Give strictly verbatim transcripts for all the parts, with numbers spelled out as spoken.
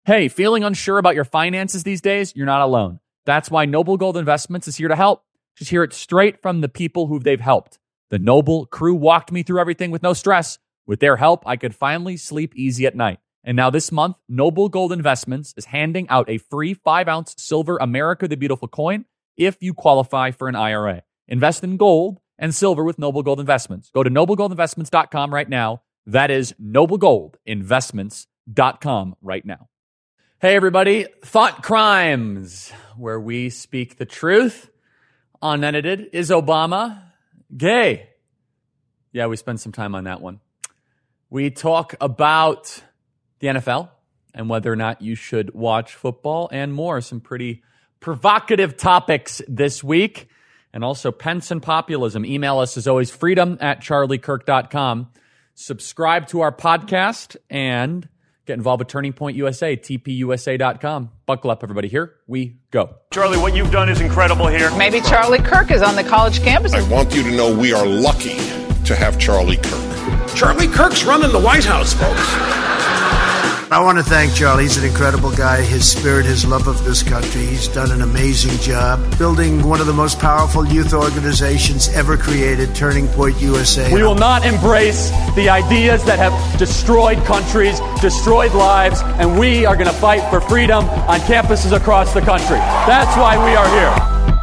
Hey, feeling unsure about your finances these days? You're not alone. That's why Noble Gold Investments is here to help. Just hear it straight from the people who they've helped. The Noble crew walked me through everything with no stress. With their help, I could finally sleep easy at night. And now this month, Noble Gold Investments is handing out a free five ounce silver America the Beautiful coin if you qualify for an I R A. Invest in gold and silver with Noble Gold Investments. Go to noble gold investments dot com right now. That is noble gold investments dot com right now. Hey, everybody. Thought Crimes, where we speak the truth. Unedited. Is Obama gay? Yeah, we spend some time on that one. We talk about the N F L and whether or not you should watch football and more. Some pretty provocative topics this week. And also Pence and populism. Email us as always, freedom at charlie kirk dot com. Subscribe to our podcast and get involved with Turning Point U S A, T P U S A dot com. Buckle up, everybody. Here we go. Charlie, what you've done is incredible here. Maybe Charlie Kirk is on the college campus. I want you to know we are lucky to have Charlie Kirk. Charlie Kirk's running the White House, folks. I want to thank Charlie. He's an incredible guy. His spirit, his love of this country. He's done an amazing job building one of the most powerful youth organizations ever created, Turning Point U S A. We will not embrace the ideas that have destroyed countries, destroyed lives, and we are going to fight for freedom on campuses across the country. That's why we are here.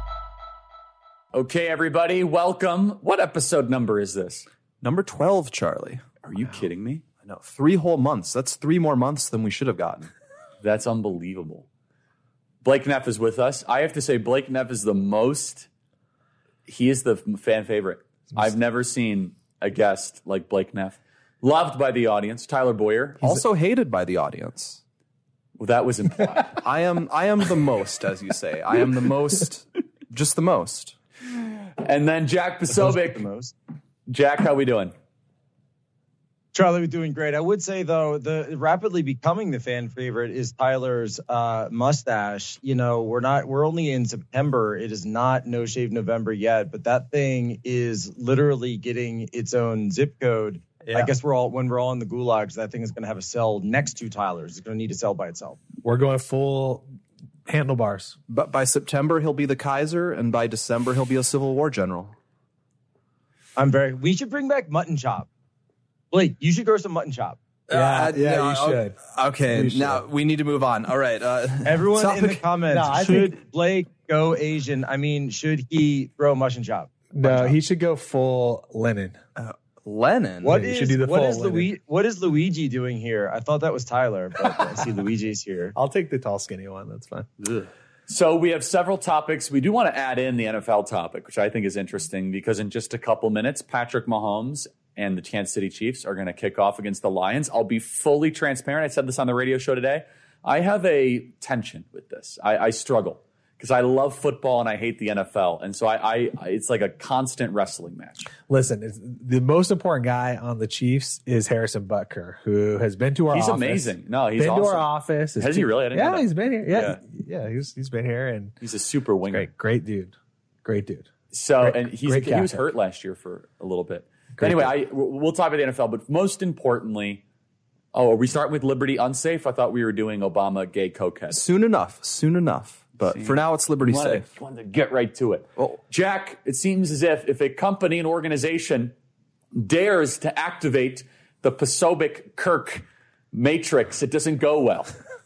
Okay, everybody, welcome. What episode number is this? Number twelve, Charlie. Are you kidding me? No, three whole months. That's three more months than we should have gotten. That's unbelievable. Blake Neff is with us. I have to say, Blake Neff is the most, he is the fan favorite. I've never seen a guest like Blake Neff. Loved by the audience. Tyler Boyer. He's also hated by the audience. Well, that was implied. I am I am the most, as you say. I am the most, just the most. And then Jack Posobiec. The most. Jack, how we doing? Charlie, we're doing great. I would say, though, the rapidly becoming the fan favorite is Tyler's uh, mustache. You know, we're not we're only in September. It is not No Shave November yet, but that thing is literally getting its own zip code. Yeah. I guess we're all when we're all in the gulags, that thing is going to have a cell next to Tyler's. It's going to need a cell by itself. We're going full handlebars. But by September, he'll be the Kaiser, and by December, he'll be a Civil War general. I'm very. We should bring back mutton chop. Blake, you should grow some mutton chop. Yeah, uh, yeah, no, you should. Okay, we should. Now we need to move on. All right. Uh, Everyone topic, in the comments, no, should think, Blake go Asian? I mean, should he grow mutton chop? No, mutton chop? he should go full Lennon. Uh, Lennon? What yeah, is, should do the what, full is Luigi, what is Luigi doing here? I thought that was Tyler, but I see Luigi's here. I'll take the tall, skinny one. That's fine. Ugh. So we have several topics. We do want to add in the N F L topic, which I think is interesting because in just a couple minutes, Patrick Mahomes and the Kansas City Chiefs are going to kick off against the Lions. I'll be fully transparent. I said this on the radio show today. I have a tension with this. I, I struggle because I love football and I hate the N F L. And so I, I it's like a constant wrestling match. Listen, it's, the most important guy on the Chiefs is Harrison Butker, who has been to our he's office. He's amazing. No, he's been awesome. to our office. Has he really? I didn't yeah, know that. he's been here. Yeah, yeah, yeah he's, he's been here. And he's a super winger. Great, great dude. Great dude. So, great, and he's, he was hurt last year for a little bit. Anyway, I, we'll talk about the N F L, but most importantly, oh, are we starting with Liberty Unsafe? I thought we were doing Obama gay cokehead. Soon enough, soon enough. But See, for now, it's Liberty wanted, Safe. Wanted to get right to it. Well, Jack, it seems as if if a company, an organization, dares to activate the Posobiec-Kirk matrix, it doesn't go well.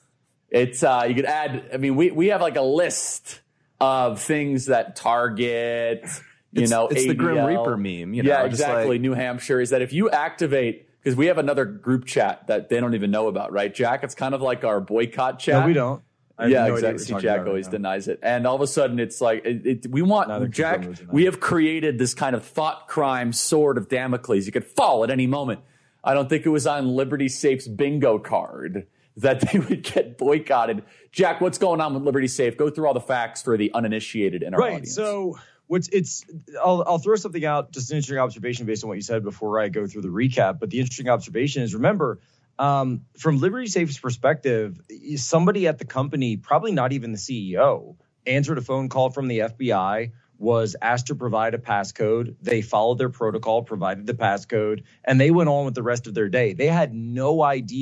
It's uh, you could add. I mean, we we have like a list of things that target. You it's, know, it's A D L. The Grim Reaper meme. You know, yeah, just exactly. Like, New Hampshire is that if you activate, because we have another group chat that they don't even know about, right, Jack? It's kind of like our boycott chat. No, we don't. I yeah, no exactly. See, Jack always right denies it, and all of a sudden, it's like it, it, we want Neither Jack. We have created this kind of thought crime sword of Damocles. You could fall at any moment. I don't think it was on Liberty Safe's bingo card that they would get boycotted. Jack, what's going on with Liberty Safe? Go through all the facts for the uninitiated in our right, audience. So. What's it's I'll I'll throw something out, just an interesting observation based on what you said before I go through the recap. But the interesting observation is, remember, um, from Liberty Safe's perspective, somebody at the company, probably not even the C E O, answered a phone call from the F B I, was asked to provide a passcode. They followed their protocol, provided the passcode, and they went on with the rest of their day. They had no idea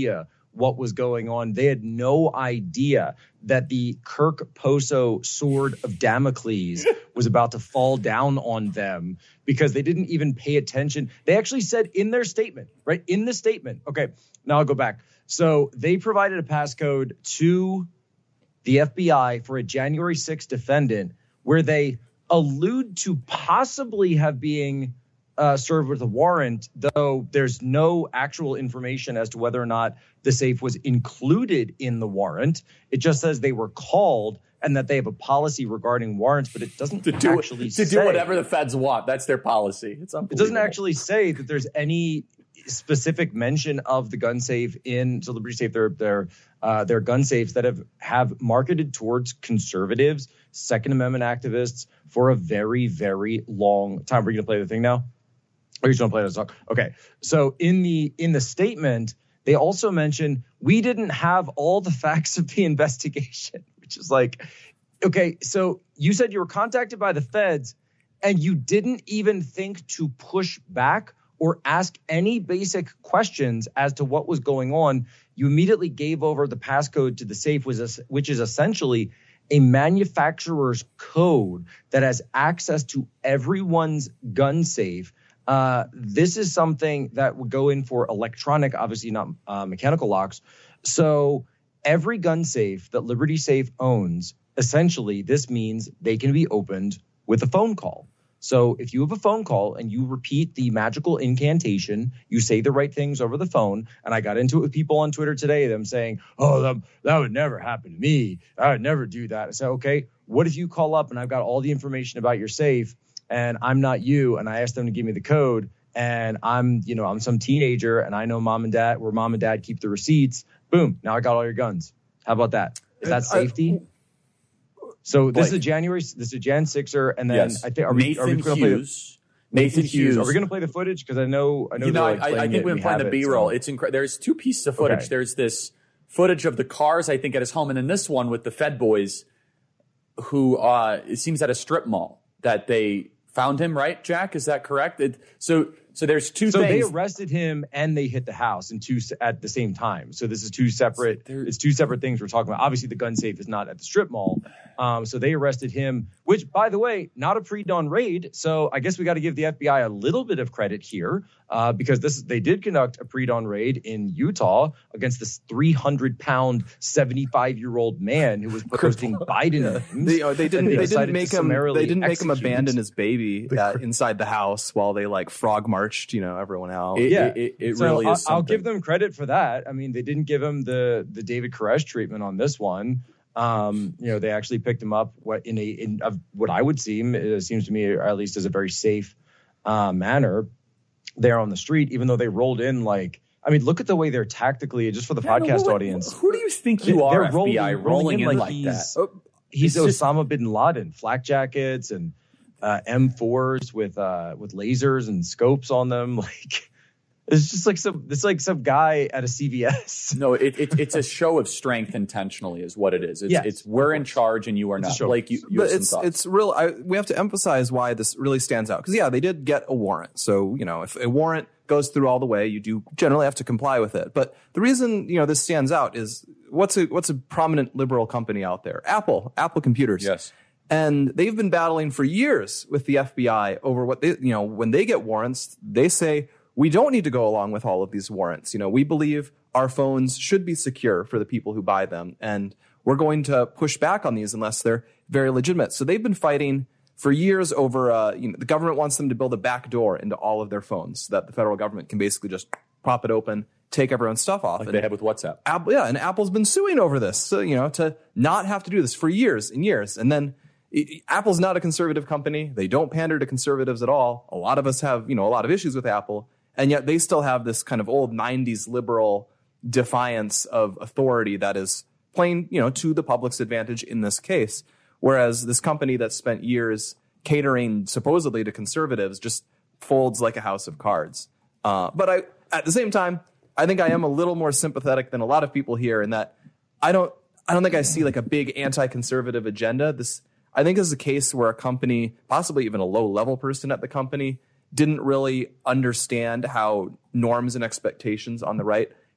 what was going on. They had no idea that the Kirk Poso sword of Damocles was about to fall down on them because they didn't even pay attention. They actually said in their statement, right, in the statement, okay, now I'll go back. So they provided a passcode to the F B I for a January sixth defendant where they allude to possibly have being uh, served with a warrant, though there's no actual information as to whether or not the safe was included in the warrant. It just says they were called and that they have a policy regarding warrants, but it doesn't to do, actually to say. do whatever the feds want. That's their policy. It's It doesn't actually say that there's any specific mention of the gun safe in so Liberty Safe, their their uh, their gun safes that have have marketed towards conservatives, Second Amendment activists for a very, very long time. We're going to play the thing now? Or you just want to play the song? Okay. So in the in the statement, they also mentioned we didn't have all the facts of the investigation, which is like, okay, so you said you were contacted by the feds and you didn't even think to push back or ask any basic questions as to what was going on. You immediately gave over the passcode to the safe, which is essentially a manufacturer's code that has access to everyone's gun safe. Uh, this is something that would go in for electronic, obviously not uh, mechanical locks. So every gun safe that Liberty Safe owns, essentially, this means they can be opened with a phone call. So if you have a phone call and you repeat the magical incantation, you say the right things over the phone. And I got into it with people on Twitter today, them saying, oh, that, that would never happen to me. I would never do that. I said, okay, what if you call up and I've got all the information about your safe and I'm not you, and I asked them to give me the code, and I'm, you know, I'm some teenager and I know mom and dad, where mom and dad keep the receipts. Boom. Now I got all your guns. How about that? Is that safety? I, So this Blake. is a January. This is a Jan Sixer, and then yes. I think are we, Nathan are we going to play the, Nathan Hughes? Are we going to play the footage? Because I know, I know. You know, like I, I think we're playing the B-roll. It, so. It's incredible. There's two pieces of footage. Okay. There's this footage of the cars, I think, at his home, and then this one with the Fed boys, who uh, it seems at a strip mall that they found him. Right, Jack? Is that correct? It, so. So there's two so things. So they arrested him and they hit the house in two at the same time. So this is two separate. It's two separate things we're talking about. Obviously, the gun safe is not at the strip mall. Um, so they arrested him, which, by the way, not a pre-dawn raid. So I guess we got to give the F B I a little bit of credit here uh, because this is, they did conduct a pre-dawn raid in Utah against this three hundred pound, seventy-five year old man who was posting Biden yeah. memes. They, uh, they didn't. They, they didn't make him. They didn't make execute. him abandon his baby uh, inside the house while they like frog marched, you know, everyone out. It, yeah, it, it, it so really I'll, is something. I'll give them credit for that. I mean, they didn't give him the the David Koresh treatment on this one. Um, you know, they actually picked him up what in a in a, what I would seem it seems to me, or at least as a very safe uh, manner there on the street. Even though they rolled in like, I mean, look at the way they're tactically just for the yeah, podcast no, what, audience. Who do you think you are, F B I, rolling, rolling in, in like, like that? Oh, he's Osama bin Laden, flak jackets and uh, M fours with uh, with lasers and scopes on them, like. It's just like some. It's like some guy at a C V S. No, it, it it's a show of strength intentionally, is what it is. It's, yes, it's we're in charge and you are not. Blake, you, you but have some it's thoughts. it's real. I, we have to emphasize why this really stands out because yeah, they did get a warrant. So you know, if a warrant goes through all the way, you do generally have to comply with it. But the reason you know this stands out is what's a what's a prominent liberal company out there? Apple, Apple Computers. Yes. And they've been battling for years with the F B I over what they you know when they get warrants, they say. We don't need to go along with all of these warrants. You know, we believe our phones should be secure for the people who buy them, and we're going to push back on these unless they're very legitimate. So they've been fighting for years over, uh, you know, the government wants them to build a back door into all of their phones so that the federal government can basically just prop it open, take everyone's stuff off. Like and they have with WhatsApp. Apple, yeah, and Apple's been suing over this, so, you know, to not have to do this for years and years. And then Apple's not a conservative company. They don't pander to conservatives at all. A lot of us have, you know, a lot of issues with Apple. And yet they still have this kind of old nineties liberal defiance of authority that is playing, you know, to the public's advantage in this case. Whereas this company that spent years catering supposedly to conservatives just folds like a house of cards. Uh, but I, at the same time, I think I am a little more sympathetic than a lot of people here in that I don't, I don't think I see like a big anti-conservative agenda. This, I think this is a case where a company, possibly even a low-level person at the company, didn't really understand how norms and expectations on the right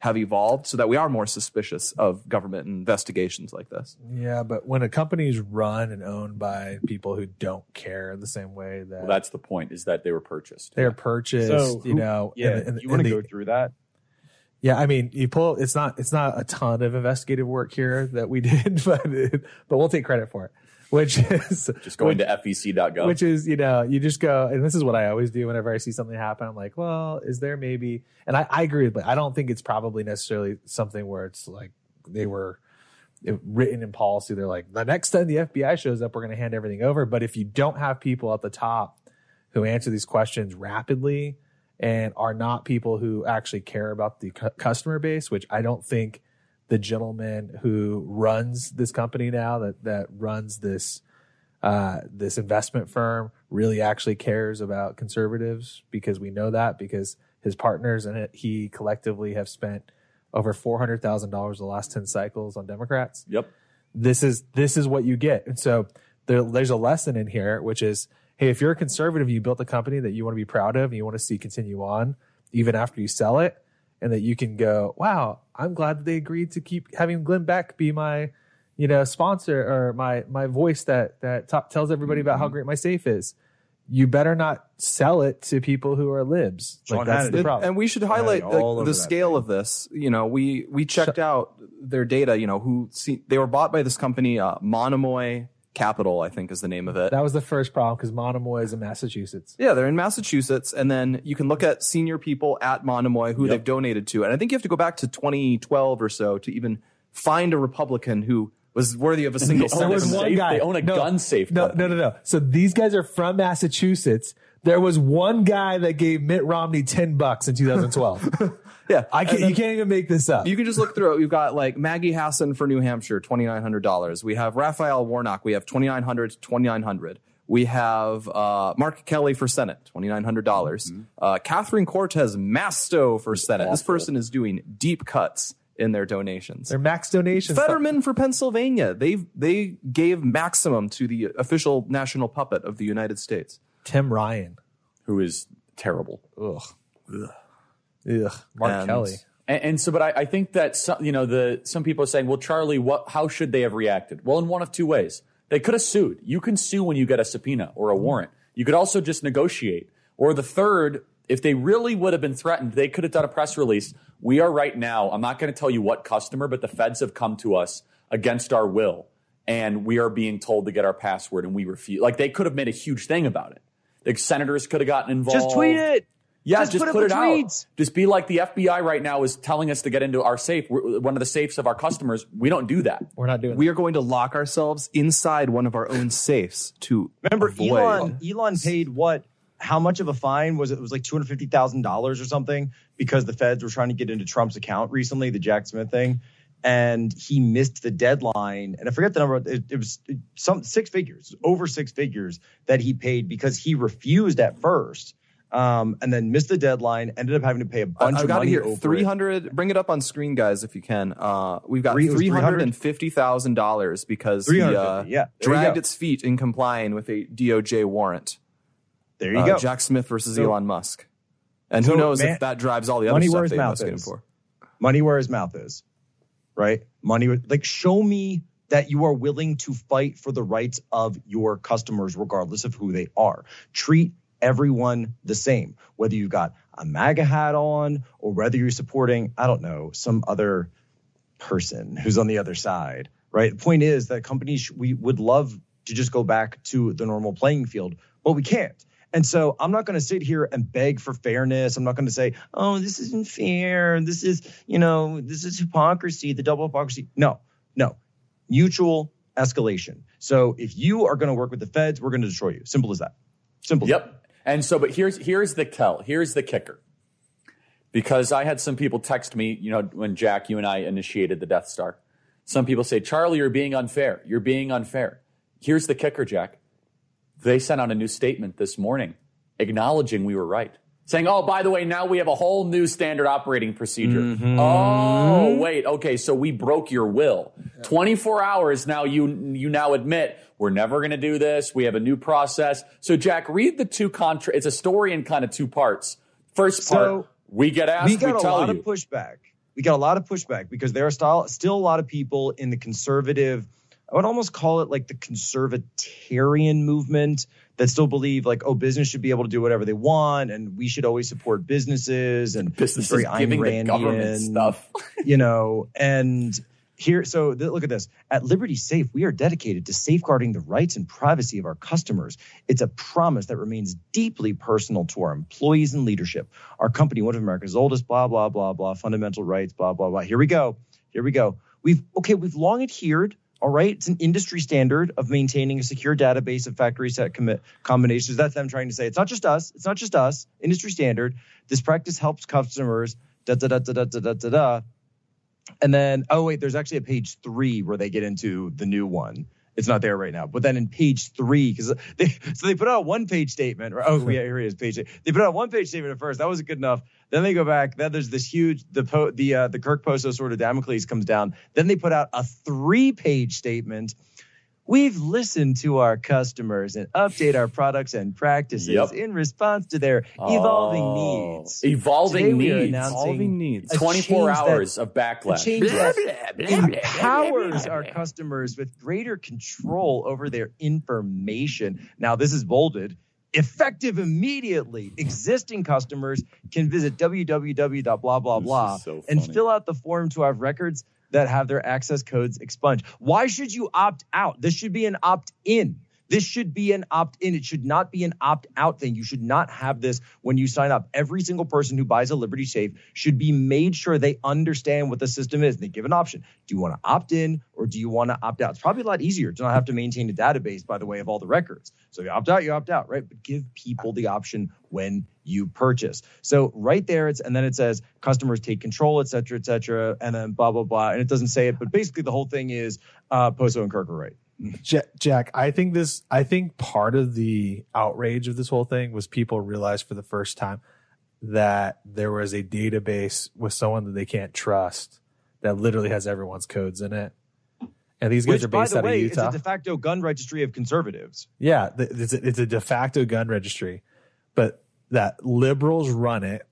have evolved so that we are more suspicious of government investigations like this. Yeah, but when a company is run and owned by people who don't care the same way that Well, that's the point, is that they were purchased. they're purchased, So, you who- know. Yeah, and- and- you want and to the- go through that? Yeah, I mean, you pull. It's not. It's not a ton of investigative work here that we did, but but we'll take credit for it. Which is Just going which, to F E C dot gov. which is, you know, you just go, and this is what I always do whenever I see something happen. I'm like, well, is there maybe? And I, I agree with, but I don't think it's probably necessarily something where it's like they were written in policy. They're like, the next time the F B I shows up, we're going to hand everything over. But if you don't have people at the top who answer these questions rapidly and are not people who actually care about the cu- customer base, which I don't think the gentleman who runs this company now, that that runs this uh, this investment firm, really actually cares about conservatives, because we know that because his partners in it, he collectively have spent over four hundred thousand dollars the last ten cycles on Democrats. Yep. This is this is what you get, and so there, there's a lesson in here, which is, hey, if you're a conservative, you built a company that you want to be proud of and you want to see continue on even after you sell it, and that you can go, wow, I'm glad that they agreed to keep having Glenn Beck be my, you know, sponsor or my my voice that that t- tells everybody about how great my safe is. You better not sell it to people who are libs. Like, Sean that's the Hannity. problem. And we should Hannity highlight all the, over the that scale thing. of this. You know, we we checked out their data. You know, who see, they were bought by this company, uh, Monomoy Capital, I think is the name of it. That was the first problem because Monomoy is in Massachusetts. Yeah, they're in Massachusetts, and then you can look at senior people at Monomoy who Yep. they've donated to, and I think you have to go back to twenty twelve or so to even find a Republican who was worthy of a single There Senate. was one seat. guy- They own a gun safe No, company. no, no, no. So these guys are from Massachusetts. There was one guy that gave Mitt Romney ten bucks in two thousand twelve. Yeah, I can't. And then You can't even make this up. You can just look through it. We've got like Maggie Hassan for New Hampshire, twenty nine hundred dollars. We have Raphael Warnock. We have twenty nine hundred to twenty nine hundred. We have uh, Mark Kelly for Senate, twenty nine hundred dollars. Mm-hmm. Uh, Catherine Cortez Masto for Senate. This person is doing deep cuts in their donations. Their max donations. Fetterman for Pennsylvania. They they gave maximum to the official national puppet of the United States. Tim Ryan. Who is terrible. Ugh. Ugh. Mark And- Kelly. And, and so, but I, I think that some, you know, the some people are saying, well, Charlie, what? How should they have reacted? Well, in one of two ways. They could have sued. You can sue when you get a subpoena or a warrant. You could also just negotiate. Or the third, if they really would have been threatened, they could have done a press release. We are right now, I'm not going to tell you what customer, but the feds have come to us against our will, and we are being told to get our password, and we refuse. Like, they could have made a huge thing about it. The senators could have gotten involved. Just tweet it. Yeah, Just just, put put, up it the out. tweets. Just be like the F B I right now is telling us to get into our safe. We're, one of the safes of our customers. We don't do that. We're not doing We are going to lock ourselves inside one of our own safes to Remember, avoid. Elon Elon paid what? How much of a fine was it? It was like two hundred fifty thousand dollars or something because the feds were trying to get into Trump's account recently, the Jack Smith thing, and he missed the deadline. And I forget the number. It, it was some six figures, over six figures that he paid because he refused at first, um, and then missed the deadline. Ended up having to pay a bunch I've of got money it here. over Three it. hundred. Bring it up on screen, guys, if you can. Uh, we've got Three- it was three hundred and fifty thousand dollars because he uh, three hundred fifty, yeah, there you dragged go. its feet in complying with a D O J warrant. There you Uh, go. Jack Smith versus So- Elon Musk, and so, who knows man, if that drives all the other money where stuff his they mouth investigate him is. for. Money where his mouth is, right? Money, with- like, show me that you are willing to fight for the rights of your customers, regardless of who they are. Treat everyone the same, whether you've got a MAGA hat on or whether you're supporting, I don't know, some other person who's on the other side, right? The point is that companies, we would love to just go back to the normal playing field, but we can't. And so I'm not going to sit here and beg for fairness. I'm not going to say, oh, this isn't fair. This is, you know, this is hypocrisy, the double hypocrisy. No, no. Mutual escalation. So if you are going to work with the feds, we're going to destroy you. Simple as that. Simple as that. Yep. And so, but here's here's the tell. Here's the kicker. Because I had some people text me, you know, when Jack, you and I initiated the Death Star. Some people say, Charlie, you're being unfair. You're being unfair. Here's the kicker, Jack. They sent out a new statement this morning acknowledging we were right. Saying, oh, by the way, now we have a whole new standard operating procedure. Mm-hmm. Oh, wait. Okay, so we broke your will. twenty-four hours now, you you now admit we're never going to do this. We have a new process. So, Jack, read the two contra. It's a story in kind of two parts. First part, So, we get asked, we we, got a tell lot you. of pushback. we got a lot of pushback because there are still, still a lot of people in the conservative, I would almost call it like the conservatarian movement that still believe like, oh, business should be able to do whatever they want and we should always support businesses and businesses very Ayn giving Randian, the government stuff. you know, and here, so th- look at this. At Liberty Safe, we are dedicated to safeguarding the rights and privacy of our customers. It's a promise that remains deeply personal to our employees and leadership. Our company, one of America's oldest, blah, blah, blah, blah, fundamental rights, blah, blah, blah. Here we go. Here we go. We've, okay, we've long adhered. All right. It's an industry standard of maintaining a secure database of factory set commit combinations. That's them trying to say it's not just us. It's not just us. Industry standard. This practice helps customers. Da da da da da da da da. da. And then, oh, wait, there's actually a page three where they get into the new one. It's not there right now. But then in page three, because they so they put out a one-page statement. Or, oh, yeah, here it is, page eight. They put out a one-page statement at first. That wasn't good enough. Then they go back. Then there's this huge, the po, the uh, the Kirk Poso sort of Damocles comes down. Then they put out a three-page statement. We've listened to our customers and update our products and practices Yep. in response to their evolving Oh, needs. Evolving Today we are needs. announcing Evolving needs. a twenty-four change that- hours of backlash. a change that empowers our customers with greater control over their information. Now, this is bolded. Effective immediately. Existing customers can visit w w w dot blah blah blah so and funny. fill out the form to have records that have their access codes expunged. Why should you opt out? This should be an opt-in. This should be an opt-in. It should not be an opt-out thing. You should not have this when you sign up. Every single person who buys a Liberty Safe should be made sure they understand what the system is. They give an option. Do you want to opt in or do you want to opt out? It's probably a lot easier to not have to maintain a database, by the way, of all the records. So you opt out, you opt out, right? But give people the option when you purchase. So right there, it's and then it says customers take control, et cetera, et cetera, and then blah, blah, blah. And it doesn't say it, but basically the whole thing is uh, Poso and Kirk are right. Jack, Jack, I think this. I think part of the outrage of this whole thing was people realized for the first time that there was a database with someone that they can't trust that literally has everyone's codes in it, and these guys Which, are based by out the way, of Utah. is a de facto gun registry of conservatives. Yeah, th- it's a, it's a de facto gun registry, but that liberals run it,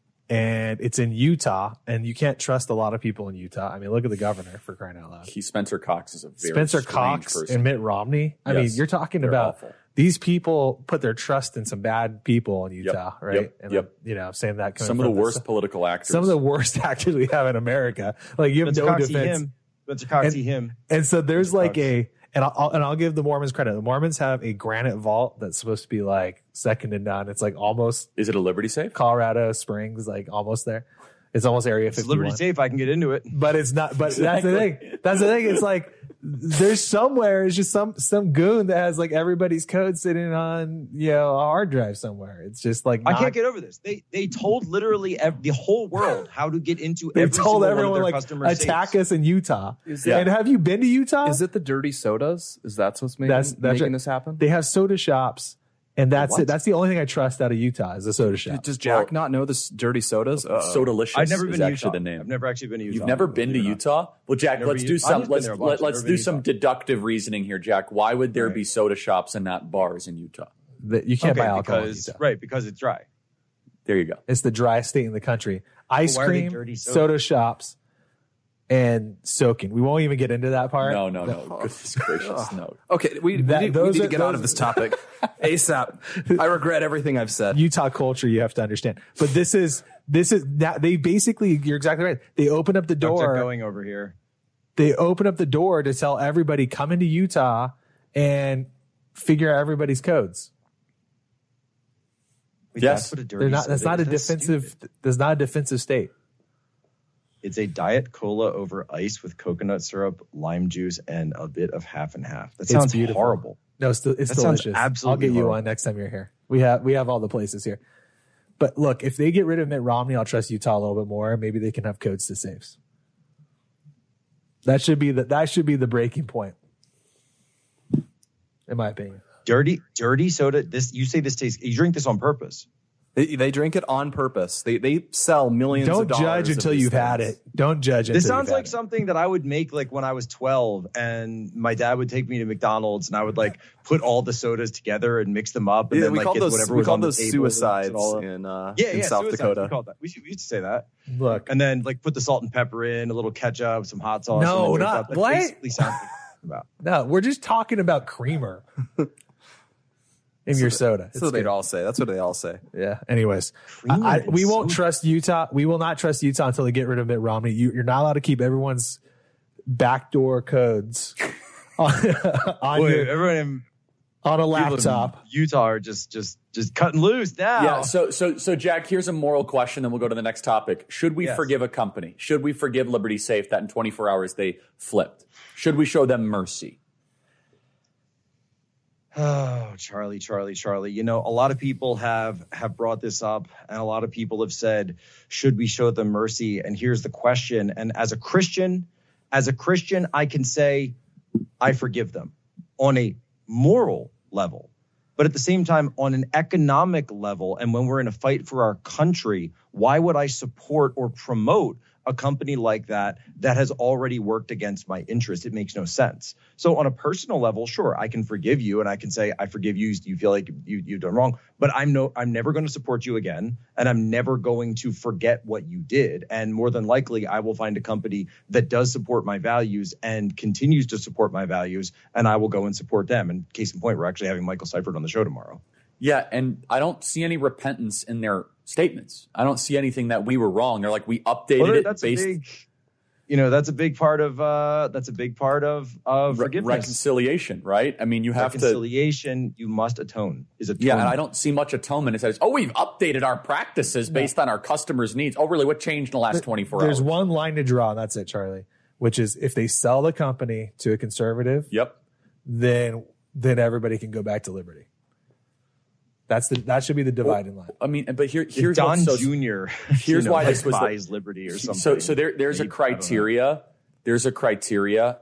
and it's in Utah, and you can't trust a lot of people in Utah. I mean, look at the governor, for crying out loud. He, Spencer Cox is a very Spencer strange Cox person. and Mitt Romney. I Yes, mean, you're talking they're about awful. these people put their trust in some bad people in Utah, Yep, right? yep, and yep. I'm, you know, saying that coming Some of the from worst this- political actors. some of the worst actors we have in America. Like you have Spencer no Coxey defense. him. Spencer Coxey And- him. And so there's Spencer like Cox. a, and I'll, and I'll give the Mormons credit. The Mormons have a granite vault that's supposed to be like second to none. It's like almost Is it a Liberty Safe? Colorado Springs, like almost there. It's almost Area It's fifty-one. Liberty Safe. I can get into it. But it's not. But that's the thing. That's the thing. It's like there's somewhere. It's just some some goon that has like everybody's code sitting on you know a hard drive somewhere. It's just like I not- can't get over this. They they told literally ev- the whole world how to get into They every told single one of everyone their like customer attack safes. us in Utah. Is Yeah. And have you been to Utah? Is it the dirty sodas? Is that what's making, That's- that's making right. this happen? They have soda shops, and that's What? it. That's the only thing I trust out of Utah is a soda shop. Does Jack not know this dirty sodas? Uh, So delicious. I've never is been to actually Utah. the name. I've never actually been to Utah. You've never been to Believe it or not. Utah? Well, Jack, Never let's been do to- some I've just been let's there a bunch. let, let's Never do been to some Utah. deductive reasoning here, Jack. Why would there Right. be soda shops and not bars in Utah? That you can't Okay, buy alcohol in because Utah. right because it's dry. There you go. It's the driest state in the country. Ice why are they cream, dirty soda? soda shops, and soaking. We won't even get into that part. No, no, no. Goodness gracious, no. Okay, we, That- we, need, we those need are- to get out those- of this topic ASAP. I regret everything I've said. Utah culture, you have to understand. But this is this is that they basically. You're exactly right. They open up the door. going over here. They open up the door to tell everybody come into Utah and figure out everybody's codes. Wait, Yes. that's what a dirty They're not. That's soda not a is. That's defensive. stupid. That's not a defensive state. It's a diet cola over ice with coconut syrup, lime juice, and a bit of half and half. That It's sounds beautiful. horrible. No, it's, it's That sounds delicious. absolutely I'll get you horrible. one next time you're here. We have we have all the places here. But look, if they get rid of Mitt Romney, I'll trust Utah a little bit more. Maybe they can have codes to safes. That should be the that should be the breaking point, in my opinion. Dirty, dirty soda. This you say this tastes. You drink this on purpose. They, they drink it on purpose. They they sell millions Don't of dollars. judge until you've things. had it. Don't judge until This sounds you've had like it. something that I would make like when I was twelve, and my dad would take me to McDonald's, and I would like put all the sodas together and mix them up, and Yeah, then we like call get those whatever we was call on the those table suicides and all- in uh, yeah, in yeah, South suicides, Dakota. We, called that. We, should, we used to say that. Look, And then like put the salt and pepper in, a little ketchup, some hot sauce. No, and then not- that what? basically sounds like about. no, we're just talking about creamer in your soda. That's what they'd all say. That's what they all say. Yeah. Anyways, Creamer I, I, in we won't soda. trust Utah. We will not trust Utah until they get rid of Mitt Romney. You, you're not allowed to keep everyone's backdoor codes on, on, Boy, your, everyone in on a people in laptop. Utah are just just just cutting loose now. Yeah. So, so, so, Jack, here's a moral question, then we'll go to the next topic. Should we Yes. forgive a company? Should we forgive Liberty Safe that in twenty-four hours they flipped? Should we show them mercy? Oh, Charlie, Charlie, Charlie. You know, a lot of people have have brought this up, and a lot of people have said, should we show them mercy? And here's the question. And as a Christian, as a Christian, I can say I forgive them on a moral level. But at the same time, on an economic level, and when we're in a fight for our country, why would I support or promote a company like that that has already worked against my interest? It makes no sense. So on a personal level, sure, I can forgive you and I can say, I forgive you. You feel like you, you've done wrong, but I'm no, I'm never going to support you again. And I'm never going to forget what you did. And more than likely, I will find a company that does support my values and continues to support my values. And I will go and support them. And case in point, we're actually having Michael Seifert on the show tomorrow. Yeah, and I don't see any repentance in their statements. I don't see anything that we were wrong. They're like, we updated Well, it that's based a big, you know, that's a big part of uh, that's a big part of of re- forgiveness, reconciliation, right? I mean, you have to. reconciliation. You must atone. Is atonement. Yeah, and I don't see much atonement. It says, oh, we've updated our practices based on our customers' needs. Oh, really? What changed in the last twenty-four There's hours? one line to draw, and that's it, Charlie, which is if they sell the company to a conservative, Yep. then then everybody can go back to Liberty. That's the that should be the dividing line. I mean, but here, If here's Don what's so, Junior Here's you know, why like this was the- buys Liberty or something. So, so there, there's a Maybe, I don't know. criteria. There's a criteria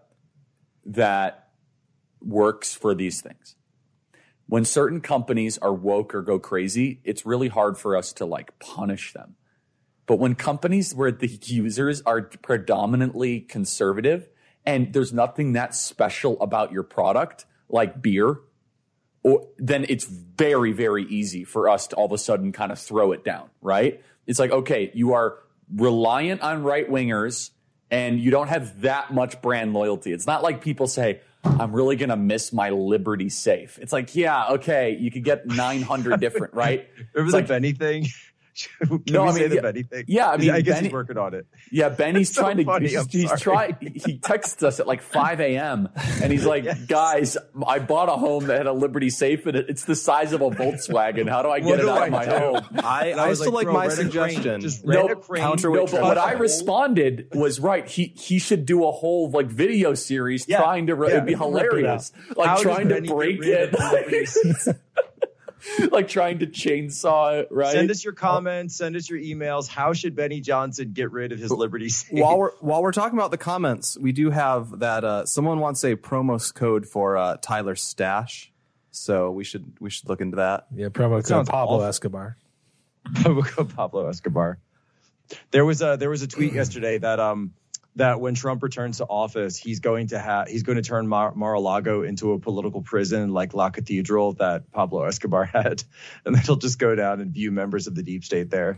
that works for these things. When certain companies are woke or go crazy, it's really hard for us to like punish them. But when companies where the users are predominantly conservative and there's nothing that special about your product, like beer, or then it's very, very easy for us to all of a sudden kind of throw it down, right? It's like, okay, you are reliant on right wingers and you don't have that much brand loyalty. It's not like people say, I'm really going to miss my Liberty Safe. It's like, yeah, okay, you could get nine hundred different, right? Remember It's the like, Benny thing? Can No, we I mean, say the yeah, Benny thing? yeah, I mean, I guess Benny- he's working on it. Yeah, Benny's It's so trying to. funny, He's, I'm he's sorry. trying. He texts us at like five a.m. and he's like, Yes. "Guys, I bought a home that had a Liberty Safe in it. It's the size of a Volkswagen. How do I get What it do out I of my do? home?" I, And I, was still like, bro, my rent a crane. suggestion. Just rent a crane. counterweight No, but what I traffic. responded was right. He he should do a whole like video series Yeah, trying to. Re- yeah, It'd be rip it hilarious, like How does trying to Benny get break rid it, of Liberty Safe? like trying to chainsaw it. Right. Send us your comments. Send us your emails. How should Benny Johnson get rid of his Liberty Safe? While we're while we're talking about the comments, we do have that uh, someone wants a promo code for uh, Tyler Stash, so we should we should look into that. Yeah, promo code sounds Pablo awful. Escobar. Pablo Escobar. There was a there was a tweet yesterday that um that when Trump returns to office, he's going to have he's going to turn Mar- Mar-a-Lago into a political prison like La Cathedral that Pablo Escobar had, and then he'll just go down and view members of the deep state there.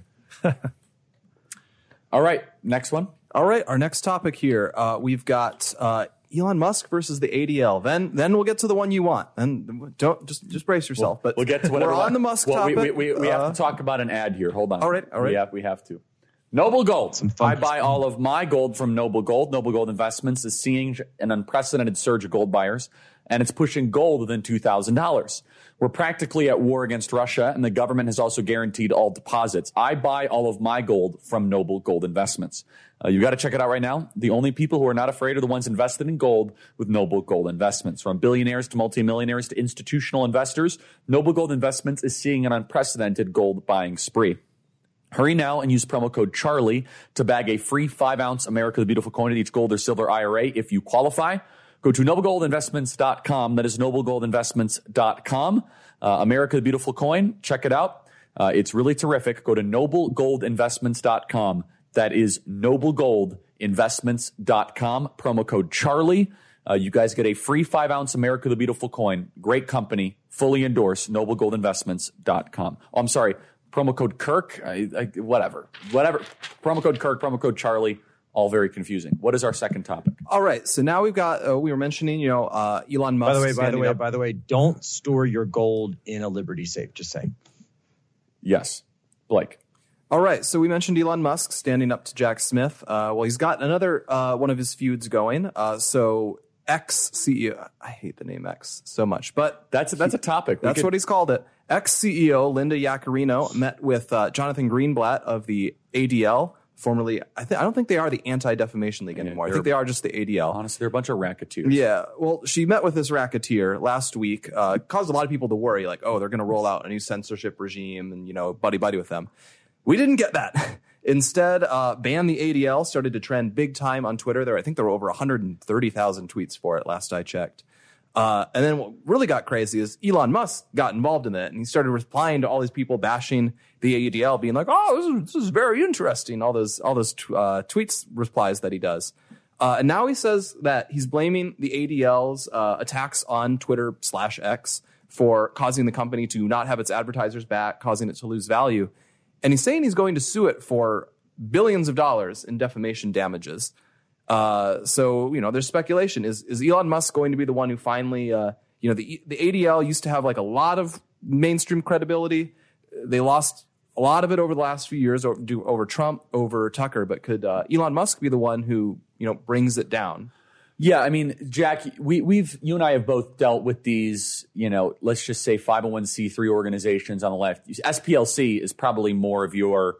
All right, next one. All right, our next topic here, uh, we've got uh, Elon Musk versus the A D L. Then then we'll get to the one you want, and don't just just brace yourself. But We'll get to whatever. we're on the Musk well, topic. We, we, we, we Uh, have to talk about an ad here. Hold on. all right, all right. We have, we have to. Noble Gold. Some fun I buy all of my gold from Noble Gold. Noble Gold Investments is seeing an unprecedented surge of gold buyers, and it's pushing gold within two thousand dollars. We're practically at war against Russia, and the government has also guaranteed all deposits. I buy all of my gold from Noble Gold Investments. Uh, you got to check it out right now. The only people who are not afraid are the ones invested in gold with Noble Gold Investments. From billionaires to multimillionaires to institutional investors, Noble Gold Investments is seeing an unprecedented gold buying spree. Hurry now and use promo code Charlie to bag a free five ounce America the Beautiful coin at each gold or silver I R A if you qualify. Go to noble gold investments dot com. That is noble gold investments dot com. Uh, America the Beautiful coin. Check it out. Uh, it's really terrific. Go to noble gold investments dot com. That is noble gold investments dot com. Promo code Charlie. Uh, you guys get a free five ounce America the Beautiful coin. Great company. Fully endorsed. noble gold investments dot com. Oh, I'm sorry. Promo code Kirk. I, I, whatever. Whatever. Promo code Kirk. Promo code Charlie. All very confusing. What is our second topic? All right. So now we've got, uh, we were mentioning, you know, uh, Elon Musk. By the way, by the way, up. by the way, don't store your gold in a Liberty safe. Just saying. Yes. Blake. All right. So we mentioned Elon Musk standing up to Jack Smith. Uh, well, he's got another uh, one of his feuds going. Uh, so ex-C E O, I hate the name X so much, but that's that's a topic. We that's could... what he's called it. Ex-C E O Linda Yaccarino met with uh, Jonathan Greenblatt of the A D L. Formerly, I, th- I don't think they are the Anti-Defamation League anymore. Yeah, I think they are just the A D L. Honestly, they're a bunch of racketeers. Yeah. Well, she met with this racketeer last week. Uh, caused a lot of people to worry, like, oh, they're going to roll out a new censorship regime and, you know, buddy-buddy with them. We didn't get that. Instead, uh, Ban the A D L started to trend big time on Twitter. There, I think there were over one hundred thirty thousand tweets for it last I checked. Uh, and then what really got crazy is Elon Musk got involved in it, and he started replying to all these people bashing the A D L, being like, "Oh, this is, this is very interesting." All those, all those uh, tweets replies that he does, uh, and now he says that he's blaming the A D L's uh, attacks on Twitter slash X for causing the company to not have its advertisers back, causing it to lose value, and he's saying he's going to sue it for billions of dollars in defamation damages. Uh, so, you know, there's speculation. Is is Elon Musk going to be the one who finally, uh, you know, the the A D L used to have like a lot of mainstream credibility. They lost a lot of it over the last few years over, over Trump, over Tucker. But could uh, Elon Musk be the one who, you know, brings it down? Yeah, I mean, Jack, we, we've you and I have both dealt with these, you know, let's just say five oh one c three organizations on the left. S P L C is probably more of your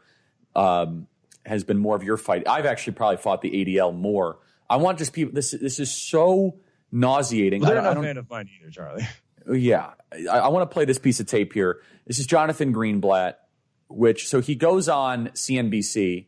um has been more of your fight. I've actually probably fought the A D L more. I want just people, this this is so nauseating. Well, they're I, not I a fan of mine either, Charlie. Yeah. I, I want to play this piece of tape here. This is Jonathan Greenblatt, which, so he goes on C N B C,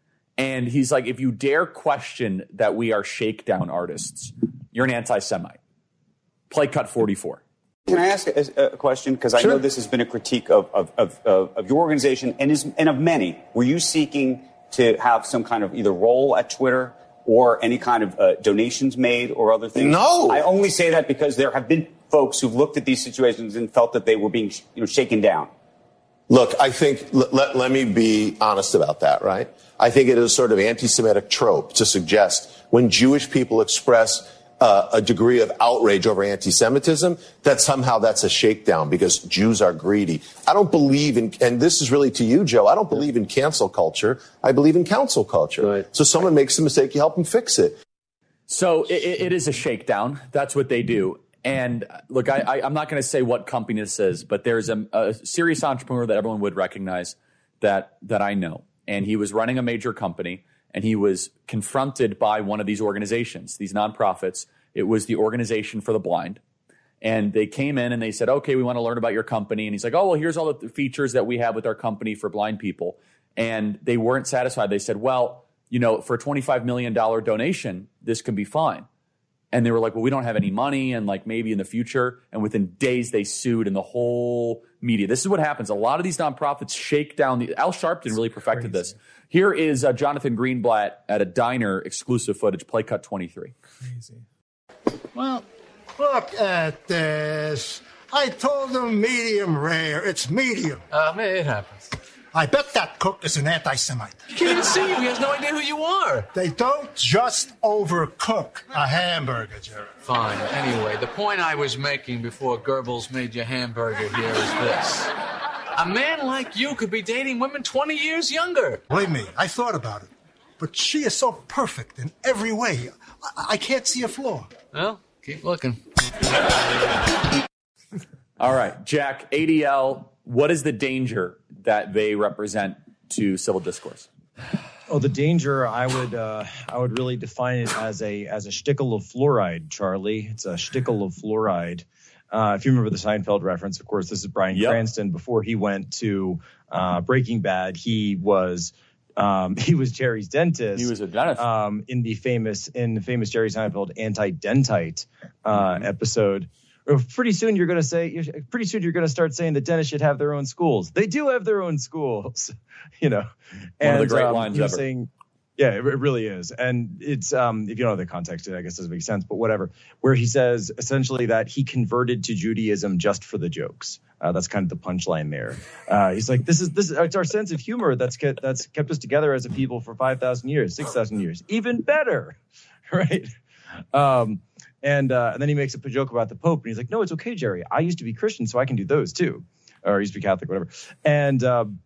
and he's like, if you dare question that we are shakedown artists, you're an anti-Semite. Play cut forty-four. Can I ask a, a question? Because I sure. know this has been a critique of, of, of, of your organization and, is, and of many. Were you seeking to have some kind of either role at Twitter or any kind of uh, donations made or other things? No. I only say that because there have been folks who've looked at these situations and felt that they were being, you know, shaken down. Look, I think, let, let me be honest about that, right? I think it is sort of anti-Semitic trope to suggest when Jewish people express uh, a degree of outrage over anti-Semitism, that somehow that's a shakedown because Jews are greedy. I don't believe in, and this is really to you, Joe, I don't believe in cancel culture. I believe in counsel culture. Right. So someone makes a mistake, you help them fix it. So it, it is a shakedown. That's what they do. And look, I, I, I'm not going to say what company this is, but there's a, a serious entrepreneur that everyone would recognize that that I know. And he was running a major company, and he was confronted by one of these organizations, these nonprofits. It was the Organization for the Blind. And they came in and they said, okay, we want to learn about your company. And he's like, oh, well, here's all the features that we have with our company for blind people. And they weren't satisfied. They said, well, you know, for a twenty-five million dollars donation, this can be fine. And they were like, well, we don't have any money, and like maybe in the future. And within days, they sued, and the whole media. This is what happens. A lot of these nonprofits shake down. The, Al Sharpton really perfected this. Here is uh, Jonathan Greenblatt at a diner, exclusive footage, play cut twenty-three. Crazy. Well, look at this. I told them medium rare. It's medium. Uh, it happens. I bet that cook is an anti-Semite. He can't even see you. He has no idea who you are. They don't just overcook a hamburger, Jerry. Fine. Anyway, the point I was making before Goebbels made your hamburger here is this. A man like you could be dating women twenty years younger. Believe me, I thought about it. But she is so perfect in every way. I, I can't see a flaw. Well, keep looking. All right, Jack, A D L, what is the danger that they represent to civil discourse? Oh, the danger, I would uh, I would really define it as a as a shtickle of fluoride, Charlie. It's a shtickle of fluoride. Uh, if you remember the Seinfeld reference, of course, this is Bryan yep. Cranston. Before he went to uh, Breaking Bad, he was um, he was Jerry's dentist. He was a dentist um, in the famous in the famous Jerry Seinfeld anti-dentite uh, mm-hmm. episode. pretty soon you're going to say, pretty soon you're going to start saying that dentists should have their own schools. They do have their own schools, you know. And, one of the great um, lines he was ever. saying, yeah, it, it really is. And it's, um, if you don't know the context, it I guess doesn't make sense, but whatever, where he says essentially that he converted to Judaism just for the jokes. Uh, that's kind of the punchline there. Uh, he's like, this is this is it's our sense of humor that's kept, that's kept us together as a people for five thousand years, six thousand years, even better, right? Um, and uh, and then he makes a joke about the Pope, and he's like, no, it's okay, Jerry. I used to be Christian, so I can do those too, or I used to be Catholic, whatever. And um,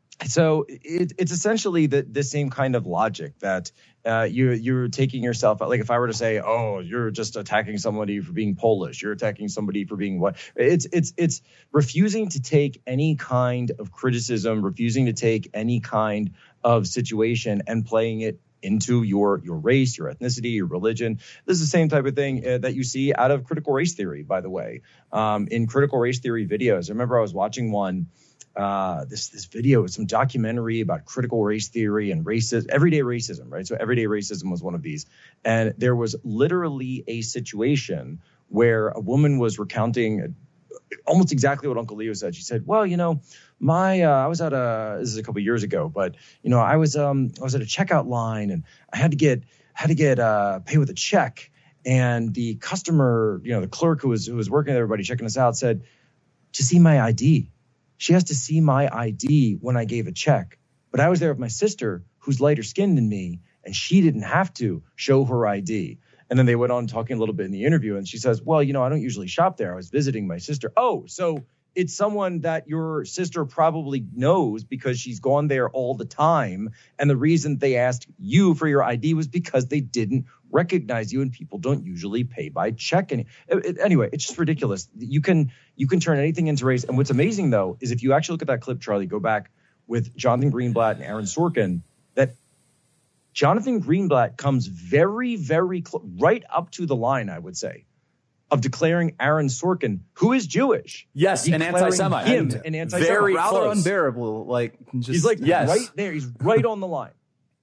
so it, it's essentially the, the same kind of logic that uh, you, you're taking yourself out. Like if I were to say, oh, you're just attacking somebody for being Polish, you're attacking somebody for being what? It's it's it's refusing to take any kind of criticism, refusing to take any kind of situation and playing it into your your race, your ethnicity, your religion. This is the same type of thing uh, that you see out of critical race theory, by the way. Um, in critical race theory videos, I remember I was watching one. Uh, this this video was some documentary about critical race theory and racism, everyday racism, right? So everyday racism was one of these. And there was literally a situation where a woman was recounting almost exactly what Uncle Leo said. She said, well, you know, my uh, I was at a this is a couple of years ago, but you know, I was um I was at a checkout line and I had to get had to get uh pay with a check. And the customer, you know, the clerk who was who was working with everybody checking us out said, to see my I D. She has to see my I D when I gave a check. But I was there with my sister, who's lighter skinned than me, and she didn't have to show her I D. And then they went on talking a little bit in the interview, and she says, well, you know, I don't usually shop there. I was visiting my sister. Oh, so it's someone that your sister probably knows because she's gone there all the time. And the reason they asked you for your I D was because they didn't recognize you, and people don't usually pay by check. Any, it, it, anyway, it's just ridiculous. You can you can turn anything into race. And what's amazing, though, is if you actually look at that clip, Charlie, go back with Jonathan Greenblatt and Aaron Sorkin, that Jonathan Greenblatt comes very, very close, right up to the line, I would say, of declaring Aaron Sorkin, who is Jewish. Yes, an anti-Semite. Him And an anti-Semite. Very rather close. unbearable. Like just, He's like yes. right there. He's right on the line.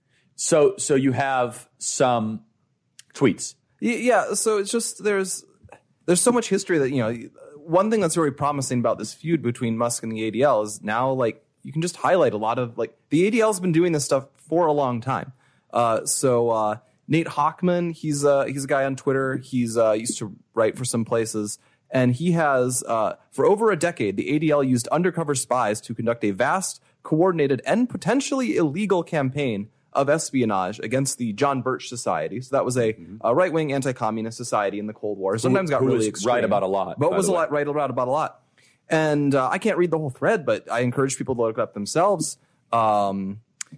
So so you have some tweets. Yeah, so it's just there's there's so much history that, you know, one thing that's very promising about this feud between Musk and the A D L is now, like, you can just highlight a lot of, like, the A D L's been doing this stuff for a long time. Uh, so uh, Nate Hochman, he's uh, he's a guy on Twitter. He's uh, used to write for some places, and he has uh, for over a decade, the A D L used undercover spies to conduct a vast, coordinated, and potentially illegal campaign of espionage against the John Birch Society. So that was a, mm-hmm. a right-wing anti-communist society in the Cold War. Sometimes who, got who really was extreme. Right about a lot. But was a lot right about, about a lot. And uh, I can't read the whole thread, but I encourage people to look it up themselves. Um,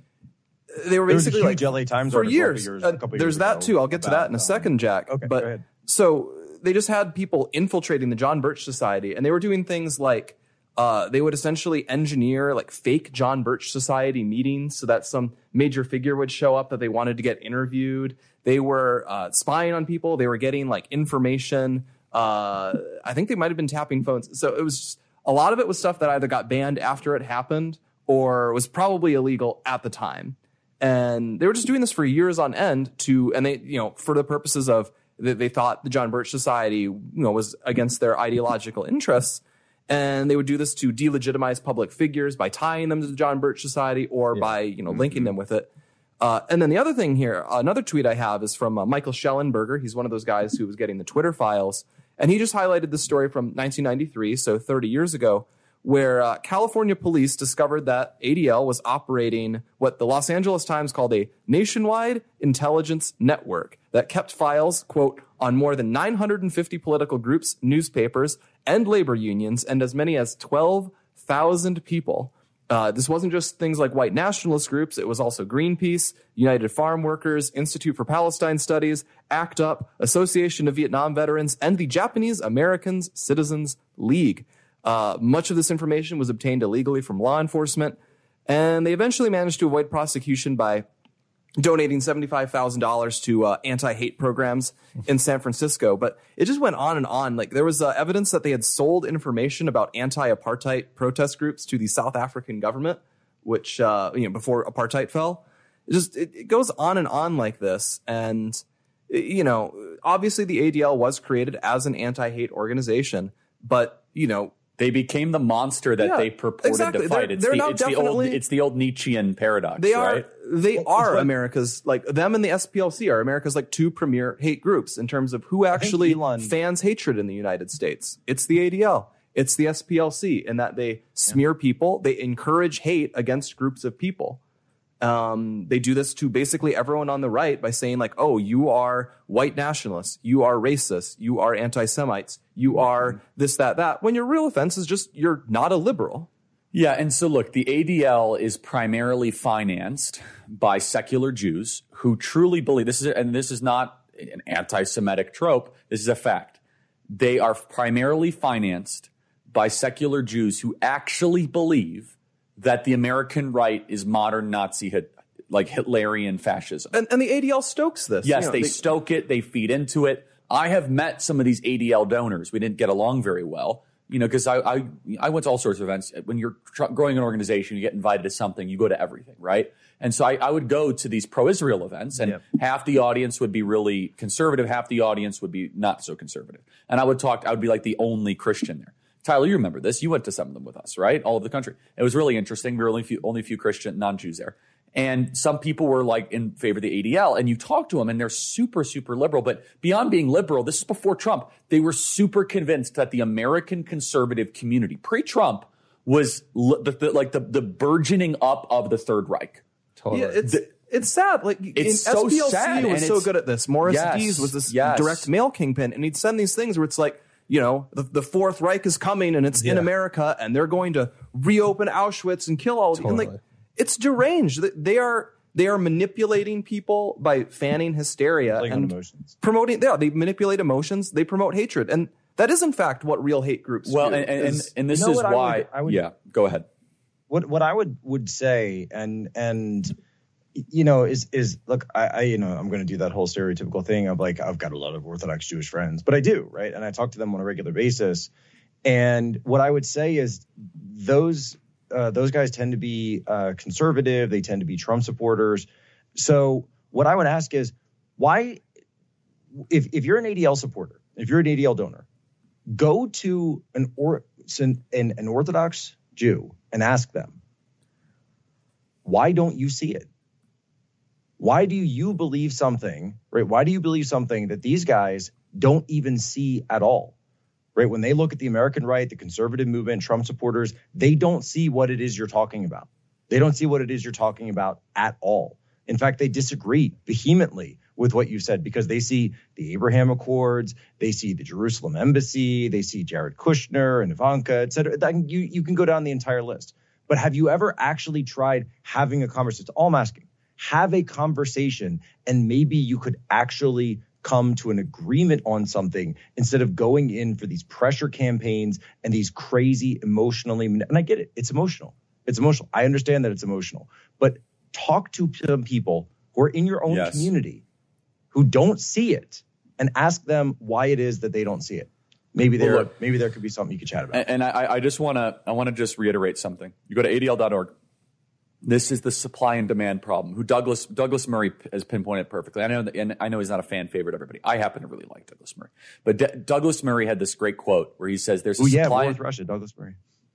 they were basically like L A Times for article years. years Uh, a couple there's years that ago too. I'll get to about, that in a um, second, Jack. Okay, but go ahead. So they just had people infiltrating the John Birch Society, and they were doing things like uh, they would essentially engineer like fake John Birch Society meetings so that some major figure would show up that they wanted to get interviewed. They were uh, spying on people. They were getting like information. Uh, I think they might have been tapping phones. So it was just, a lot of it was stuff that either got banned after it happened or was probably illegal at the time. And they were just doing this for years on end to, and they, you know, for the purposes of, they, they thought the John Birch Society, you know, was against their ideological interests. And they would do this to delegitimize public figures by tying them to the John Birch Society or yeah. by, you know, linking mm-hmm. them with it. Uh, and then the other thing here, another tweet I have is from uh, Michael Schellenberger. He's one of those guys who was getting the Twitter files. And he just highlighted this story from nineteen ninety-three, so thirty years ago, where uh, California police discovered that A D L was operating what the Los Angeles Times called a nationwide intelligence network that kept files, quote, on more than nine hundred fifty political groups, newspapers, and labor unions, and as many as twelve thousand people. Uh, this wasn't just things like white nationalist groups. It was also Greenpeace, United Farm Workers, Institute for Palestine Studies, ACT UP, Association of Vietnam Veterans, and the Japanese Americans Citizens League. Uh, much of this information was obtained illegally from law enforcement, and they eventually managed to avoid prosecution by donating seventy-five thousand dollars to uh, anti-hate programs in San Francisco. But it just went on and on. Like there was uh, evidence that they had sold information about anti-apartheid protest groups to the South African government, which, uh, you know, before apartheid fell. It just, it, it goes on and on like this. And you know, obviously the A D L was created as an anti-hate organization, but, you know, they became the monster that yeah, they purported exactly. to fight. They're, it's they're the, now it's the old it's the old Nietzschean paradox. They are right? they Well, are but- America's, like them and the S P L C are America's like two premier hate groups in terms of who actually Elon- fans hatred in the United States. It's the A D L. It's the S P L C, in that they smear yeah. people, they encourage hate against groups of people. Um, they do this to basically everyone on the right by saying like, oh, you are white nationalists, you are racist, you are anti-Semites, you are this, that, that, when your real offense is just you're not a liberal. Yeah, and so look, the A D L is primarily financed by secular Jews who truly believe this is, and this is not an anti-Semitic trope, this is a fact. They are primarily financed by secular Jews who actually believe that the American right is modern Nazi, like Hitlerian fascism. And, and the A D L stokes this. Yes, you know, they, they stoke it. They feed into it. I have met some of these A D L donors. We didn't get along very well, you know, because I, I I went to all sorts of events. When you're tr- growing an organization, you get invited to something, you go to everything, right? And so I, I would go to these pro-Israel events, and yep. half the audience would be really conservative, half the audience would be not so conservative. And I would talk, I would be like the only Christian there. Tyler, you remember this. You went to some of them with us, right? All over the country. It was really interesting. We were only a few, only a few Christian, non-Jews there. And some people were like in favor of the A D L. And you talk to them and they're super, super liberal. But beyond being liberal, this is before Trump, they were super convinced that the American conservative community, pre-Trump, was li- the, the, like the, the burgeoning up of the Third Reich. Totally. Yeah, it's, the, it's sad. Like it's so S P L C sad. was so good at this. Morris yes, Dees was this yes. direct mail kingpin. And he'd send these things where it's like, you know, the, the Fourth Reich is coming and it's yeah. in America and they're going to reopen Auschwitz and kill all of totally. you. Like, it's deranged. They are they are manipulating people by fanning hysteria Playing and emotions. promoting. Yeah, they manipulate emotions. They promote hatred, and that is in fact what real hate groups well, do. Well, and, and, is, and this you know is why. I would, I would, yeah, go ahead. What what I would would say, and and. you know, is, is look, I, I, you know, I'm going to do that whole stereotypical thing of like, I've got a lot of Orthodox Jewish friends, but I do, right? And I talk to them on a regular basis. And what I would say is those, uh, those guys tend to be uh, conservative. They tend to be Trump supporters. So what I would ask is why, if, if you're an A D L supporter, if you're an A D L donor, go to an, or, an, an Orthodox Jew and ask them, why don't you see it? Why do you believe something, right? Why do you believe something that these guys don't even see at all, right? When they look at the American right, the conservative movement, Trump supporters, they don't see what it is you're talking about. They don't see what it is you're talking about at all. In fact, they disagree vehemently with what you said because they see the Abraham Accords, they see the Jerusalem embassy, they see Jared Kushner and Ivanka, et cetera. You, you can go down the entire list. But have you ever actually tried having a conversation? All I'm asking. Have a conversation and maybe you could actually come to an agreement on something instead of going in for these pressure campaigns and these crazy emotionally. And I get it. It's emotional. It's emotional. I understand that it's emotional. But talk to some people who are in your own yes. community who don't see it and ask them why it is that they don't see it. Maybe there, well, look, maybe there could be something you could chat about. And, and I, I just want to, I want to just reiterate something. You go to A D L dot org. This is the supply and demand problem. Who Douglas Douglas Murray has pinpointed perfectly. I know, that, and I know he's not a fan favorite of everybody. I happen to really like Douglas Murray, but D- Douglas Murray had this great quote where he says, "There's a Ooh, yeah, supply." War with Russia, Douglas Murray.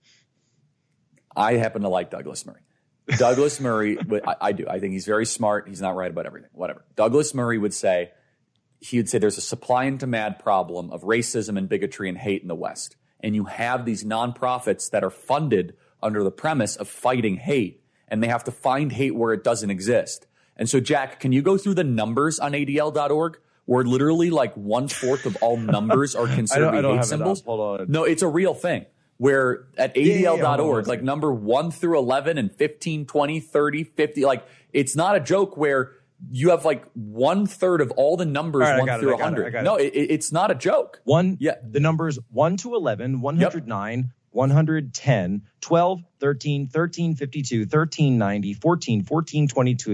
I happen to like Douglas Murray. Douglas Murray, I, I do. I think he's very smart. He's not right about everything. Whatever. Douglas Murray would say, he would say, there's a supply and demand problem of racism and bigotry and hate in the West, and you have these nonprofits that are funded under the premise of fighting hate. And they have to find hate where it doesn't exist. And so, Jack, can you go through the numbers on A D L dot org where literally like one fourth of all numbers are considered I don't, I don't hate have symbols? It up. Hold on. No, it's a real thing. Where at A D L dot org, yeah, yeah, like number one through eleven and fifteen, twenty, thirty, fifty, like it's not a joke where you have like one third of all the numbers all right, one through one hundred. No, it, it's not a joke. One, yeah. The numbers one to eleven, one hundred nine, yep. one hundred ten, twelve, thirteen, thirteen fifty-two, thirteen ninety, fourteen, fourteen twenty-two,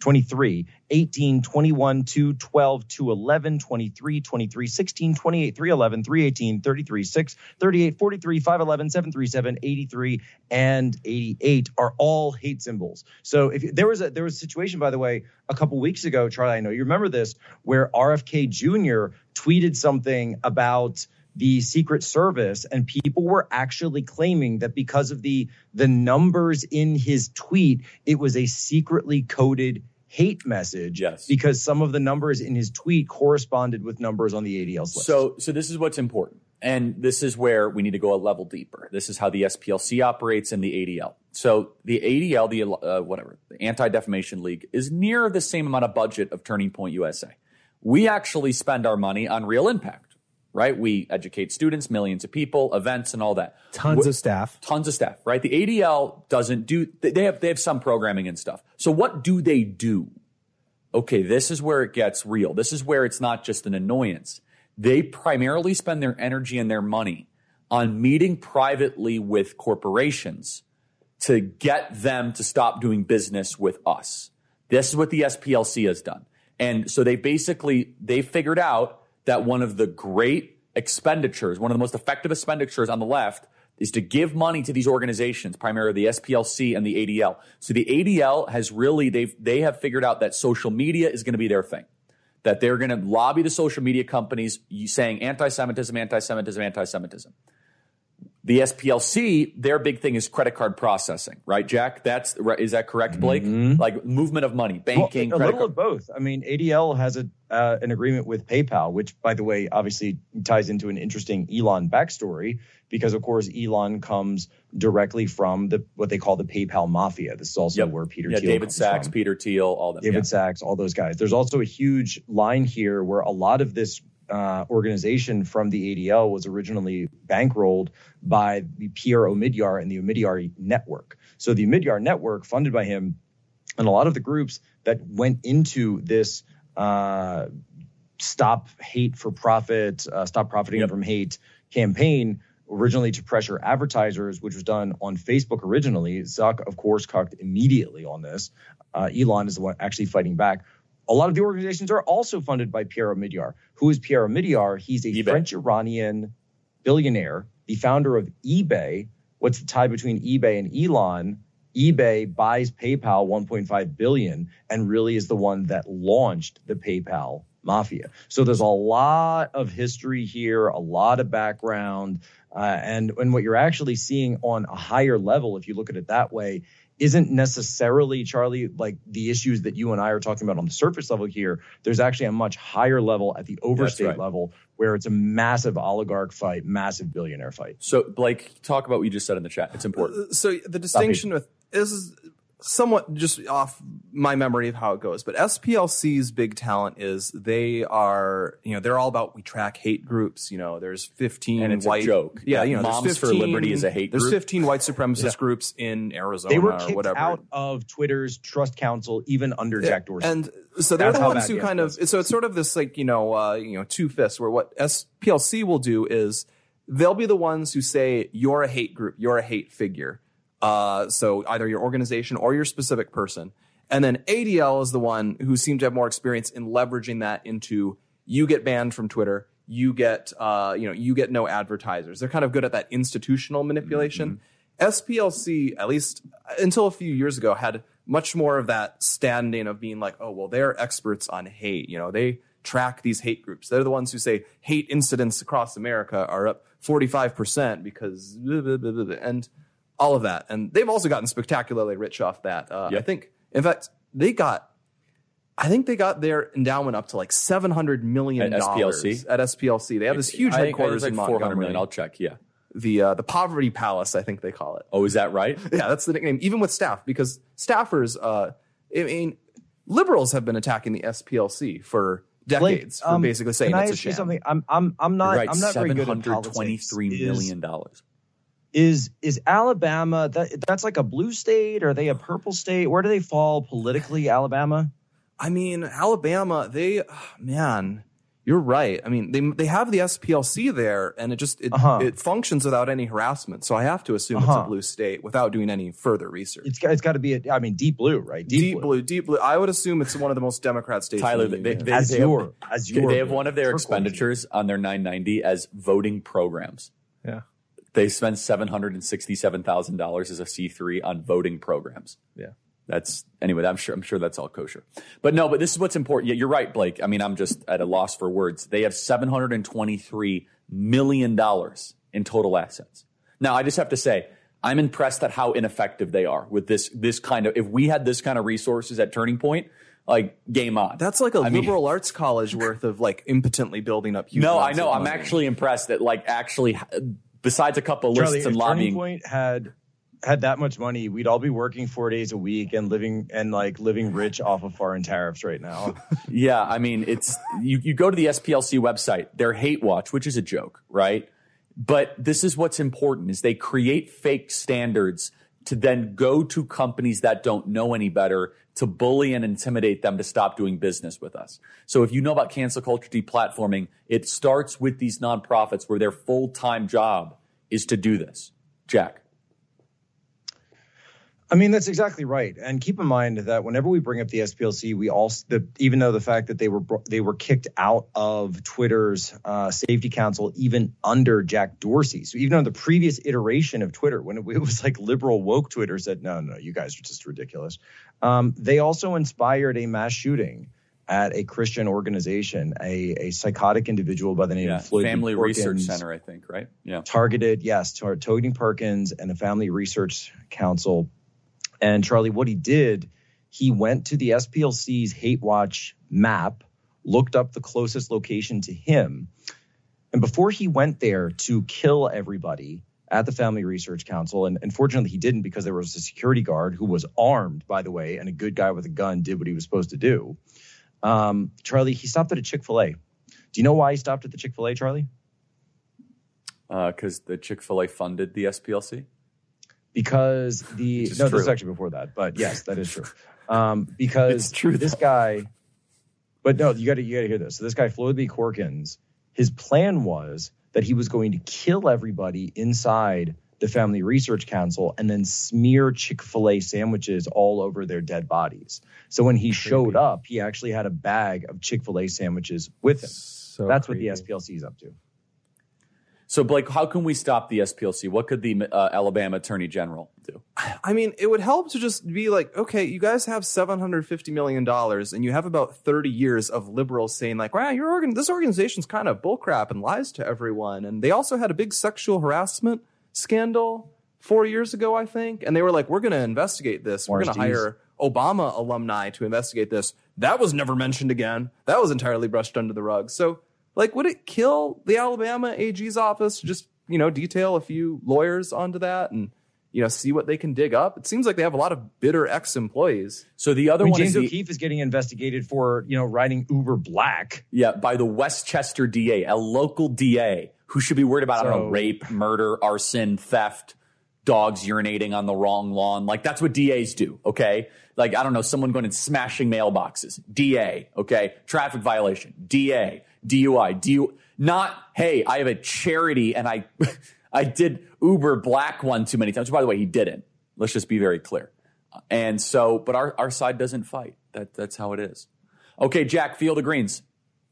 twenty-three, eighteen, twenty-one, two, twelve, two, eleven, twenty-three, twenty-three, sixteen, twenty-eight, three, eleven, three, eighteen, thirty-three, six, thirty-eight, forty-three, five, eleven, seven, thirty-seven, eighty-three, and eighty-eight are all hate symbols. So if there was a there was a situation, by the way, a couple weeks ago, Charlie, I know you remember this, where R F K Junior tweeted something about the Secret Service, and people were actually claiming that because of the the numbers in his tweet, it was a secretly coded hate message. Yes. Because some of the numbers in his tweet corresponded with numbers on the A D L's list. So, so this is what's important. And this is where we need to go a level deeper. This is how the S P L C operates and the A D L. So the A D L, the uh, whatever, the Anti-Defamation League, is near the same amount of budget of Turning Point U S A. We actually spend our money on real impact, right? We educate students, millions of people, events, and all that. Tons of staff. Tons of staff, right? The A D L doesn't do, they have, they have some programming and stuff. So what do they do? Okay, this is where it gets real. This is where it's not just an annoyance. They primarily spend their energy and their money on meeting privately with corporations to get them to stop doing business with us. This is what the S P L C has done. And so they basically, they figured out that one of the great expenditures, one of the most effective expenditures on the left is to give money to these organizations, primarily the S P L C and the A D L. So the A D L has really, they've, they have figured out that social media is going to be their thing. That they're going to lobby the social media companies saying anti-Semitism, anti-Semitism, anti-Semitism. The S P L C, their big thing is credit card processing, right, Jack? That's is that correct, Blake? Mm-hmm. Like movement of money, banking, well, a credit little card. of both. I mean, A D L has a uh, an agreement with PayPal, which, by the way, obviously ties into an interesting Elon backstory because, of course, Elon comes directly from the what they call the PayPal mafia. This is also yep. where Peter yeah, Thiel David comes Sachs, from. Peter Thiel, all them. David yeah. Sachs, all those guys. There's also a huge line here where a lot of this Uh, organization from the A D L was originally bankrolled by the Pierre Omidyar and the Omidyar Network. So the Omidyar Network, funded by him, and a lot of the groups that went into this uh, Stop Hate for Profit, uh, Stop Profiting yep. from Hate campaign, originally to pressure advertisers, which was done on Facebook originally. Zuck, of course, cucked immediately on this. Uh, Elon is the one actually fighting back. A lot of the organizations are also funded by Pierre Omidyar. Who is Pierre Omidyar? He's a eBay. French-Iranian billionaire, the founder of eBay. What's the tie between eBay and Elon? eBay buys PayPal one point five billion dollars and really is the one that launched the PayPal mafia. So there's a lot of history here, a lot of background. Uh, and, and what you're actually seeing on a higher level, if you look at it that way, isn't necessarily, Charlie, like the issues that you and I are talking about on the surface level here. There's actually a much higher level at the overstate right. level where it's a massive oligarch fight, massive billionaire fight. So, Blake, talk about what you just said in the chat. It's important. So the distinction with this is somewhat just off my memory of how it goes, but S P L C's big talent is they are, you know, they're all about we track hate groups. You know, there's fifteen and it's white a joke. Yeah, yeah you know, Moms there's fifteen, for Liberty is a hate there's group. fifteen white supremacist yeah. groups in Arizona They were or kicked whatever. out of Twitter's Trust Council, even under yeah. Jack Dorsey. And so they're That's the how ones bad who the kind of, so it's sort of this like, you know, uh, you know, two fists where what S P L C will do is they'll be the ones who say you're a hate group, you're a hate figure. Uh, so either your organization or your specific person. And then A D L is the one who seemed to have more experience in leveraging that into you get banned from Twitter, you get, uh, you know, you get no advertisers. They're kind of good at that institutional manipulation. Mm-hmm. S P L C, at least until a few years ago, had much more of that standing of being like, oh, well, they're experts on hate. You know, they track these hate groups. They're the ones who say hate incidents across America are up forty-five percent because blah, blah, blah, blah, and all of that. And they've also gotten spectacularly rich off that. Uh, yep. I think, in fact, they got, I think they got their endowment up to like seven hundred million dollars at S P L C. At S P L C. They have this huge I headquarters think in like four hundred Montgomery. million. I'll check. Yeah. The uh, the Poverty Palace, I think they call it. Oh, is that right? Yeah, that's the nickname, even with staff, because staffers, uh, I mean, liberals have been attacking the S P L C for decades Blake, um, for basically saying can I it's a ask you sham. something? I'm I'm I'm not right, I'm not very good at seven hundred twenty-three politics. million dollars. Is is Alabama that that's like a blue state? Are they a purple state? Where do they fall politically, Alabama? I mean, Alabama, they, oh, man, You're right. I mean, they they have the S P L C there, and it just it, uh-huh. it functions without any harassment. So I have to assume uh-huh. it's a blue state without doing any further research. It's got, it's got to be, a, I mean, deep blue, right? Deep, deep blue. blue, deep blue. I would assume it's one of the most Democrat states. Tyler, the they, they, as they, your, have, as your they have one of their expenditures on their nine ninety as voting programs. Yeah. They spend seven hundred sixty-seven thousand dollars as a C three on voting programs. Yeah. That's anyway, I'm sure I'm sure that's all kosher. But no, but this is what's important. Yeah, you're right, Blake. I mean, I'm just at a loss for words. They have seven hundred twenty-three million dollars in total assets. Now, I just have to say, I'm impressed at how ineffective they are with this this kind of if we had this kind of resources at Turning Point, like game on. That's like a I liberal mean, arts college worth of like impotently building up huge No, I amounts know. of I'm money. actually impressed that like actually besides a couple of Charlie, lists and if lobbying. Turning Point had had that much money, we'd all be working four days a week and living and like living rich off of foreign tariffs right now. Yeah, I mean, it's you, you go to the S P L C website, their hate watch, which is a joke, right? But this is what's important is they create fake standards to then go to companies that don't know any better to bully and intimidate them to stop doing business with us. So if you know about cancel culture deplatforming, it starts with these nonprofits where their full-time job is to do this. Jack. I mean, that's exactly right. And keep in mind that whenever we bring up the S P L C, we also, the, even though the fact that they were they were kicked out of Twitter's uh, safety council, even under Jack Dorsey. So even on the previous iteration of Twitter, when it, it was like liberal woke Twitter said, no, no, you guys are just ridiculous. Um, they also inspired a mass shooting at a Christian organization, a, a psychotic individual by the name Yeah, of Floyd Family Perkins, Research Center, I think, right? Yeah. Targeted, yes, to Toby Perkins and a Family Research Council. And Charlie, what he did, he went to the S P L C's Hate Watch map, looked up the closest location to him. And before he went there to kill everybody at the Family Research Council, and unfortunately he didn't because there was a security guard who was armed, by the way, and a good guy with a gun did what he was supposed to do. Um, Charlie, he stopped at a Chick-fil-A. Do you know why he stopped at the Chick-fil-A, Charlie? Because uh, the Chick-fil-A funded the S P L C? Because the no, true. this is actually before that, but yes, that is true. Um, because it's true, this guy, but no, you got to you got to hear this. So this guy, Floyd B. Corkins, his plan was that he was going to kill everybody inside the Family Research Council and then smear Chick-fil-A sandwiches all over their dead bodies. So when he creepy. showed up, he actually had a bag of Chick-fil-A sandwiches with him. So That's creepy. What the S P L C is up to. So, Blake, how can we stop the S P L C? What could the uh, Alabama Attorney General do? I mean, it would help to just be like, okay, you guys have seven hundred fifty million dollars and you have about thirty years of liberals saying like, wow, your organ- this organization's kind of bullcrap and lies to everyone. And they also had a big sexual harassment scandal four years ago, I think. And they were like, we're going to investigate this. We're going to hire Obama alumni to investigate this. That was never mentioned again. That was entirely brushed under the rug. So, like, would it kill the Alabama A G's office to just, you know, detail a few lawyers onto that and, you know, see what they can dig up? It seems like they have a lot of bitter ex-employees. So the other I mean, one James is the, O'Keefe is getting investigated for, you know, riding Uber Black. Yeah, by the Westchester D A, a local D A who should be worried about, so, I don't know, rape, murder, arson, theft, dogs urinating on the wrong lawn. Like, that's what D As do, okay? Like, I don't know, someone going and smashing mailboxes. D A, okay? Traffic violation. D A. D U I, D U, not, hey, I have a charity and I I did Uber Black one too many times. By the way, he didn't. Let's just be very clear. And so, but our, our side doesn't fight. That That's how it is. Okay, Jack, Field of Greens.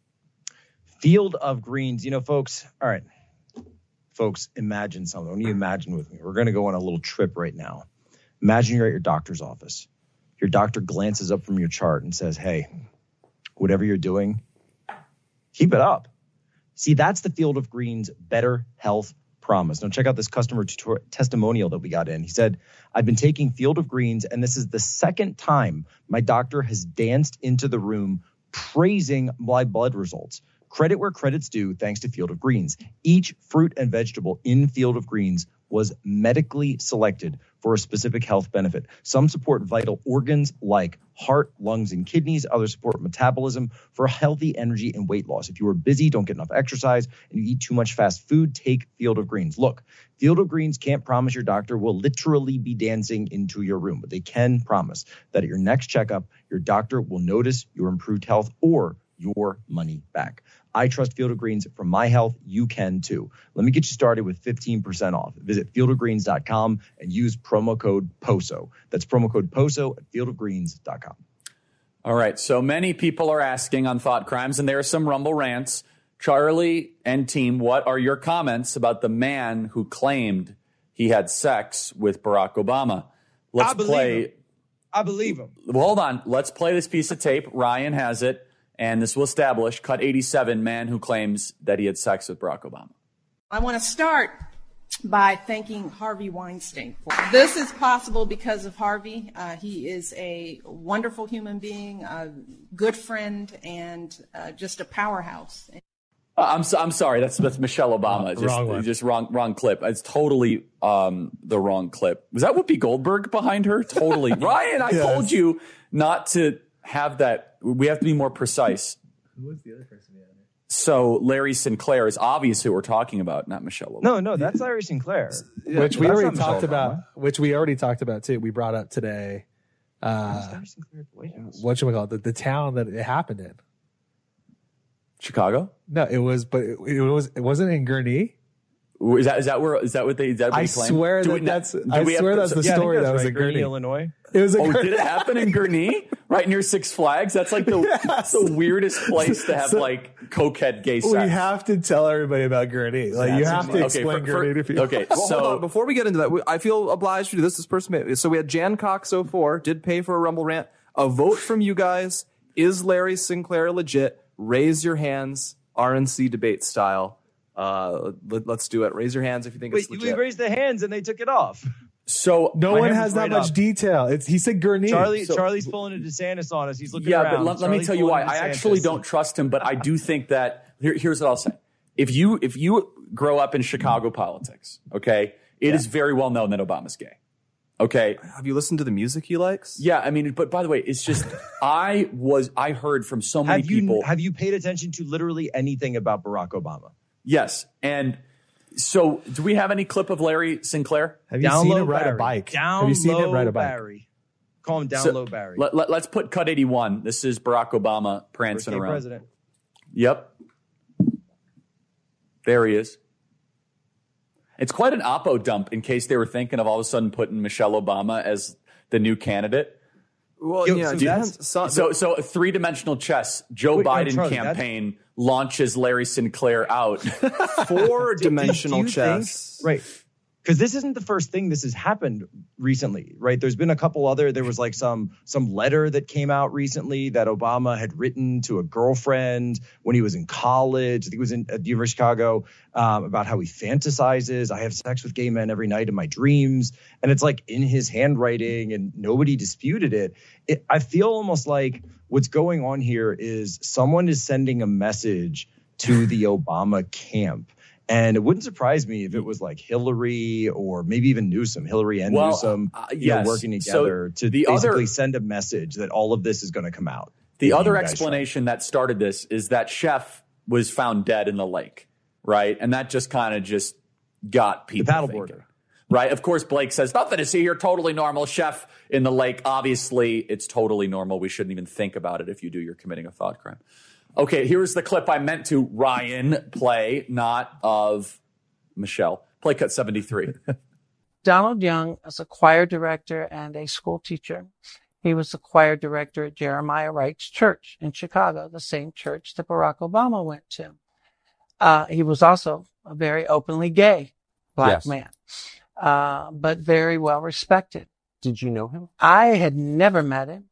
Field of Greens. You know, folks, all right. Folks, imagine something. When you imagine with me, we're going to go on a little trip right now. Imagine you're at your doctor's office. Your doctor glances up from your chart and says, hey, whatever you're doing, keep it up. See, that's the Field of Greens Better Health Promise. Now, check out this customer tutor- testimonial that we got in. He said, I've been taking Field of Greens, and this is the second time my doctor has danced into the room praising my blood results. Credit where credit's due, thanks to Field of Greens. Each fruit and vegetable in Field of Greens was medically selected for a specific health benefit. Some support vital organs like heart, lungs, and kidneys. Others support metabolism for healthy energy and weight loss. If you are busy, don't get enough exercise, and you eat too much fast food, take Field of Greens. Look, Field of Greens can't promise your doctor will literally be dancing into your room, but they can promise that at your next checkup, your doctor will notice your improved health or your money back. I trust Field of Greens for my health. You can too. Let me get you started with fifteen percent off. Visit field of greens dot com and use promo code POSO. That's promo code POSO at field of greens dot com. All right. So many people are asking on Thought Crimes, and there are some Rumble rants. Charlie and team, what are your comments about the man who claimed he had sex with Barack Obama? Let's I believe play. him. I believe him. Well, hold on. Let's play this piece of tape. Ryan has it, and this will establish cut eighty-seven, man who claims that he had sex with Barack Obama. I want to start by thanking Harvey Weinstein. This is possible because of Harvey. Uh, he is a wonderful human being, a good friend, and uh, just a powerhouse. Uh, I'm so, I'm sorry. That's that's Michelle Obama. Oh, just wrong one. just wrong wrong clip. It's totally um, the wrong clip. Was that Whoopi Goldberg behind her? Totally. Ryan, I Yes. told you not to have that. We have to be more precise. Who was the other person? Yeah. So Larry Sinclair is obviously who we're talking about, not Michelle Obama. No, no, that's Larry Sinclair. Yeah, which we that's already not talked Michelle about. Obama. Which we already talked about too. We brought up today. Uh, Larry Sinclair at the White House? what should we call it? The, the town that it happened in. Chicago? No, it was, but it, it was. It wasn't in Gurnee. Is that is that where is that what they? Is that what I they claim? swear Do that we- that's. do I we have- swear that's the Yeah, I think story that's that was right. in Gurnee, Gurnee, Illinois. It was. In Oh, Gurnee. did it happen in Gurnee? Right near Six Flags? That's like the, Yes. the weirdest place to have So- like cokehead gay sex. We have to tell everybody about Gurnee. Like you have to Okay, explain for- Gurnee for- to people. Okay, Well, so hold on. Before we get into that, we- I feel obliged to do this. This person made, so we had Jan Cox oh four, did pay for a Rumble rant. A vote from you guys. Is Larry Sinclair legit? Raise your hands, R N C debate style. Uh, let, let's do it. Raise your hands if you think Wait, it's we legit. raised the hands and they took it off. so No My one hand has was that right much up. detail. It's, he said Gurnee. Charlie, So- Charlie's pulling a DeSantis on us. He's looking yeah, around. but let, let me Charlie's tell you why. pulling a I actually DeSantis. don't trust him, but I do think that here, here's what I'll say. If you if you grow up in Chicago politics, okay, it is very well known that Obama's gay. Okay. Have you listened to the music he likes? Yeah, I mean, but by the way, it's just I was I heard from so many Have you people. have you paid attention to literally anything about Barack Obama? Yes, and so do we have any clip of Larry Sinclair? Have you Down seen low him ride Barry. a bike? Down Have you seen him low ride a bike? Barry. Call him down So, low Barry. Let, let, let's put cut eighty-one. This is Barack Obama First prancing gay around. president. Yep. There he is. It's quite an oppo dump in case they were thinking of all of a sudden putting Michelle Obama as the new candidate. Well, Yo, yeah. so do you that's- have some- So, so a three-dimensional chess. Joe Wait, no, Biden Charlie, that's- campaign launches Larry Sinclair out. four-dimensional Do you chess. think- right. Because this isn't the first thing this has happened recently, right? There's been a couple other, there was like some some letter that came out recently that Obama had written to a girlfriend when he was in college. I think it was in, at the University of Chicago, um, about how he fantasizes. I have sex with gay men every night in my dreams. And it's like in his handwriting and nobody disputed it. it I feel almost like what's going on here is someone is sending a message to the Obama camp. And it wouldn't surprise me if it was like Hillary or maybe even Newsom, Hillary and Well, Newsom, uh, you know, yes. working So together to the basically other- send a message that all of this is going to come out. The If other you guys explanation that started this is that Chef was found dead in the lake, right? And that just kind of just got people The paddleboarder. thinking, right? Of course, Blake says, nothing to see here, totally normal. Chef in the lake, obviously, it's totally normal. We shouldn't even think about it. If you do, you're committing a thought crime. Okay, here's the clip I meant to, Ryan, play, not of Michelle. Play cut seventy-three. Donald Young is a choir director and a school teacher. He was the choir director at Jeremiah Wright's church in Chicago, the same church that Barack Obama went to. Uh, he was also a very openly gay black Yes. man, uh, but very well respected. Did you know him? I had never met him.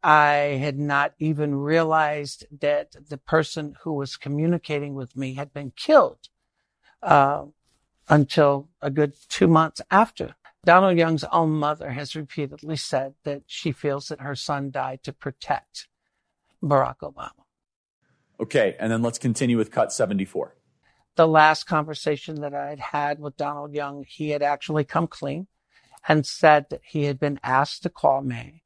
I had not even realized that the person who was communicating with me had been killed uh, until a good two months after. Donald Young's own mother has repeatedly said that she feels that her son died to protect Barack Obama. Okay, and then let's continue with cut seventy-four. The last conversation that I had had with Donald Young, he had actually come clean and said that he had been asked to call me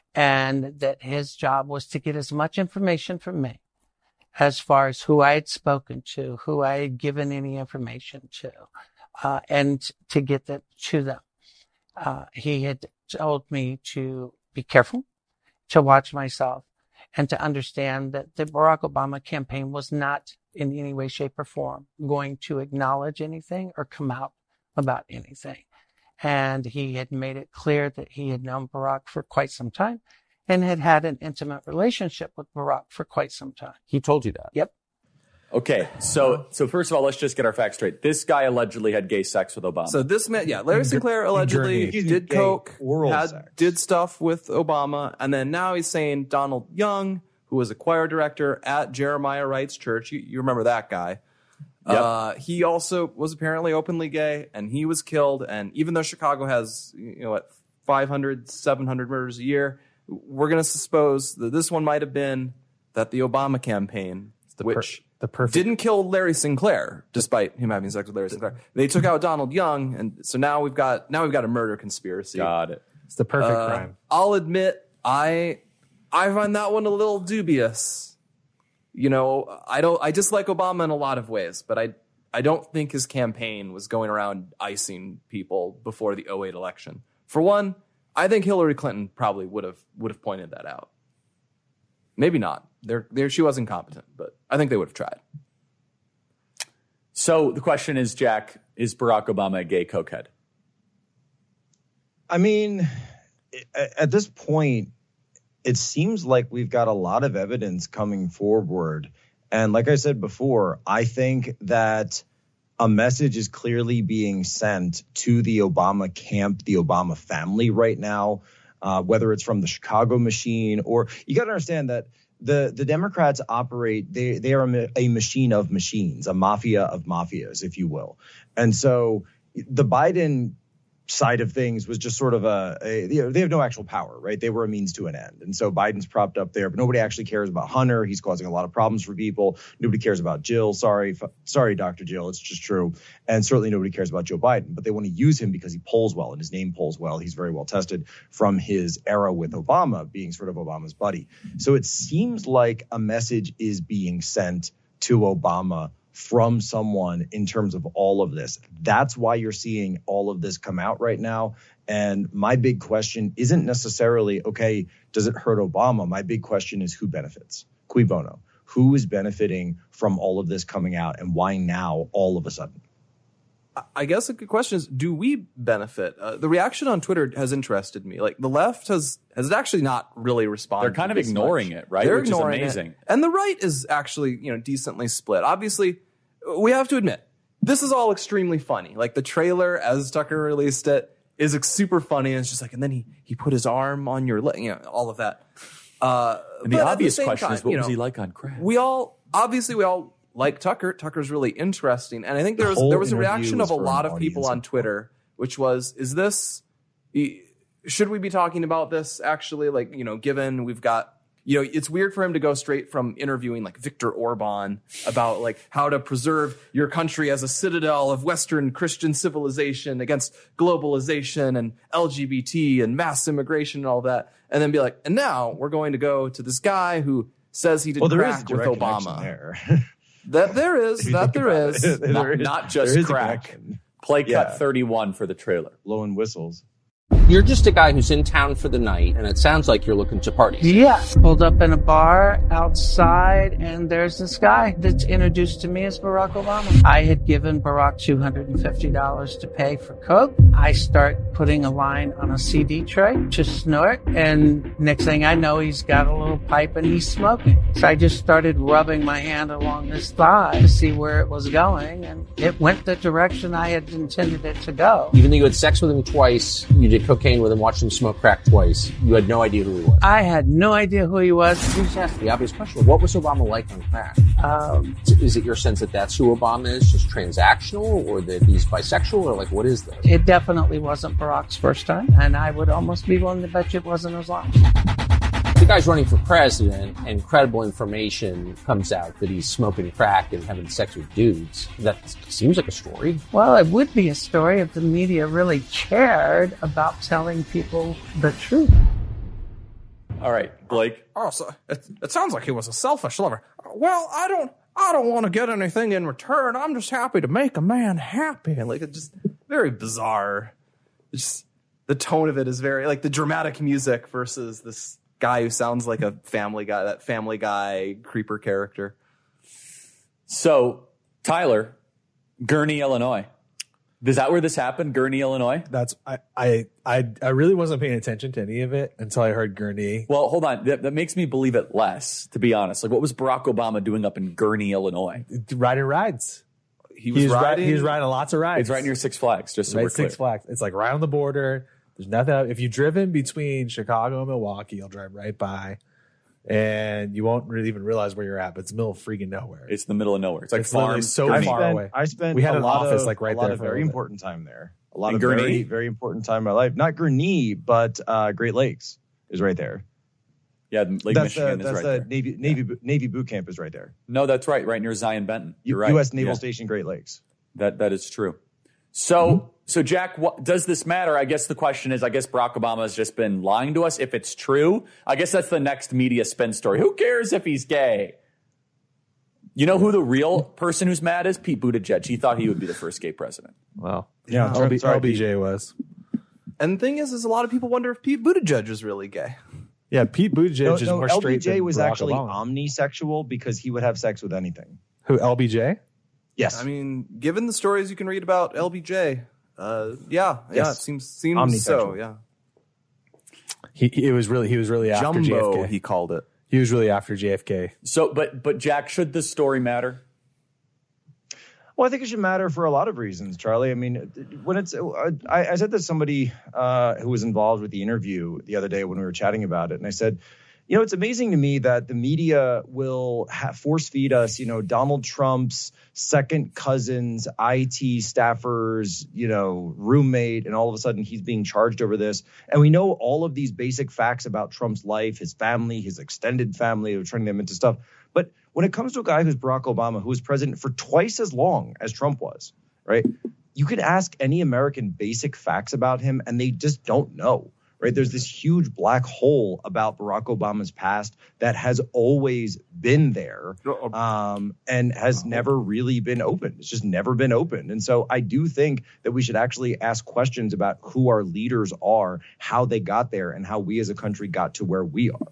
and that his job was to get as much information from me as far as who I had spoken to, who I had given any information to, uh, and to get that to them. Uh, he had told me to be careful, to watch myself, and to understand that the Barack Obama campaign was not in any way, shape, or form going to acknowledge anything or come out about anything. And he had made it clear that he had known Barack for quite some time and had had an intimate relationship with Barack for quite some time. He told you that? Yep. Okay, so so first of all, let's just get our facts straight. This guy allegedly had gay sex with Obama. So this man, yeah, Larry Sinclair allegedly did coke, had, sex. did stuff with Obama, and then now he's saying Donald Young, who was a choir director at Jeremiah Wright's church, you, you remember that guy, Yep. uh, he also was apparently openly gay, and he was killed, and even though Chicago has, you know, what, five hundred, seven hundred murders a year, we're going to suppose that this one might have been that the Obama campaign, the which... Per- The perfect. didn't kill Larry Sinclair, despite him having sex with Larry Sinclair. They took out Donald Young, and so now we've got now we've got a murder conspiracy. Got it. It's the perfect Uh, crime. I'll admit, I I find that one a little dubious. You know, I don't I dislike Obama in a lot of ways, but I I don't think his campaign was going around icing people before the oh eight election. For one, I think Hillary Clinton probably would have would have pointed that out. Maybe not. There, there, she was incompetent, but I think they would have tried. So the question is, Jack, is Barack Obama a gay cokehead? I mean, at this point, it seems like we've got a lot of evidence coming forward. And like I said before, I think that a message is clearly being sent to the Obama camp, the Obama family right now, uh, whether it's from the Chicago machine or you got to understand that the, the Democrats operate, they, they are a, a machine of machines, a mafia of mafias, if you will. And so the Biden side of things was just sort of a, a you know, they have no actual power, right? They were a means to an end. And so Biden's propped up there, but nobody actually cares about Hunter. He's causing a lot of problems for people. Nobody cares about Jill. Sorry, f- sorry, Doctor Jill. It's just true. And certainly nobody cares about Joe Biden, but they want to use him because he polls well and his name polls well. He's very well tested from his era with Obama, being sort of Obama's buddy. So it seems like a message is being sent to Obama from someone in terms of all of this. That's why you're seeing all of this come out right now. And my big question isn't necessarily, okay, does it hurt Obama? My big question is who benefits? Cui bono? Who is benefiting from all of this coming out and why now all of a sudden? I guess a good question is, do we benefit? Uh, the reaction on Twitter has interested me. Like the left has has actually not really responded. They're kind to of this ignoring much. it, right? They're Which ignoring is amazing. It. And the right is actually, you know, decently split. Obviously, we have to admit, this is all extremely funny. Like the trailer, as Tucker released it, is like, super funny. And it's just like, and then he he put his arm on your leg, you know, all of that. Uh, and the obvious the question time, is, what you was know, he like on crack? We all, obviously, we all like Tucker. Tucker's really interesting. And I think there was, The there was a whole reaction interview of a was for lot an of people audience on of Twitter, which was, is this, should we be talking about this actually? Like, you know, given we've got, you know, it's weird for him to go straight from interviewing like Viktor Orban about like how to preserve your country as a citadel of Western Christian civilization against globalization and L G B T and mass immigration and all that. And then be like, and now we're going to go to this guy who says he did Well, there is crack a with direct Obama. there. That there is, If you that think there about is. it. Not, There is- not just there is a crack. connection. Play cut Yeah. thirty-one for the trailer. Blowing whistles. You're just a guy who's in town for the night, and it sounds like you're looking to party. Yeah. Pulled up in a bar outside, and there's this guy that's introduced to me as Barack Obama. I had given Barack two hundred fifty dollars to pay for coke. I start putting a line on a C D tray to snort, and next thing I know, he's got a little pipe and he's smoking. So I just started rubbing my hand along his thigh to see where it was going, and it went the direction I had intended it to go. Even though you had sex with him twice, you did cocaine with him, watched him smoke crack twice, you had no idea who he was. I had no idea who he was. You just asked the obvious question, what was Obama like on crack? Um, Is it your sense that that's who Obama is, just transactional, or that he's bisexual, or like, what is this? It definitely wasn't Barack's first time, and I would almost be willing to bet you it wasn't his last. The guy's running for president, and credible information comes out that he's smoking crack and having sex with dudes. That seems like a story. Well, it would be a story if the media really cared about telling people the truth. All right, Blake. Oh, so it, it sounds like he was a selfish lover. Well, I don't, I don't want to get anything in return. I'm just happy to make a man happy. Like it's just very bizarre. It's just the tone of it is very like the dramatic music versus this guy who sounds like a Family Guy, that Family Guy creeper character. So, Tyler, Gurnee, Illinois. Is that where this happened? Gurnee, Illinois? That's I, I I I really wasn't paying attention to any of it until I heard Gurnee. Well, hold on. That, that makes me believe it less, to be honest. Like, what was Barack Obama doing up in Gurnee, Illinois? Riding rides. He was, he was riding. Riding, he was riding lots of rides. It's right near Six Flags, just so right we're clear. Six Flags. It's like right on the border. There's nothing. If you've driven between Chicago and Milwaukee, you'll drive right by, and you won't really even realize where you're at. But it's the middle of freaking nowhere. It's the middle of nowhere. It's like it's farm, so Gurnee. far spent, away. I spent we had a an lot office of, like right a lot there. of very important time there. A lot In of Gurnee? very very important time in my life. Not Gurnee, but uh, Great Lakes is right there. Yeah, Lake that's Michigan the, is that's right the there. Navy Navy Navy boot camp is right there. No, that's right. Right near Zion Benton. You're right. U S Naval Yeah. Station Great Lakes. That that is true. So mm-hmm. so Jack, what, does this matter? I guess the question is, I guess Barack Obama has just been lying to us. If it's true, I guess that's the next media spin story. Who cares if he's gay? You know who the real person who's mad is? Pete Buttigieg. He thought he would be the first gay president. Well, Yeah, L B, sorry, L B J was. And the thing is, is a lot of people wonder if Pete Buttigieg is really gay. Yeah, Pete Buttigieg No, is no, more straight L B J than was Barack actually Obama. omnisexual because he would have sex with anything. Who, L B J? Yes. I mean, given the stories you can read about L B J, uh, yeah, yeah, Yes. it seems seems so. Omnisexual. Yeah, He, he was really he was really after J F Jumbo, K. he called it. He was really after J F K. So, but but Jack, should this story matter? Well, I think it should matter for a lot of reasons, Charlie. I mean, when it's, I, I said to somebody uh, who was involved with the interview the other day when we were chatting about it, and I said, you know, it's amazing to me that the media will ha- force feed us, you know, Donald Trump's second cousin's I T staffer's, you know, roommate, and all of a sudden he's being charged over this. And we know all of these basic facts about Trump's life, his family, his extended family, of turning them into stuff. But when it comes to a guy who's Barack Obama, who was president for twice as long as Trump was, right? You could ask any American basic facts about him, and they just don't know. Right. There's this huge black hole about Barack Obama's past that has always been there um, and has never really been open. It's just never been open. And so I do think that we should actually ask questions about who our leaders are, how they got there, and how we as a country got to where we are.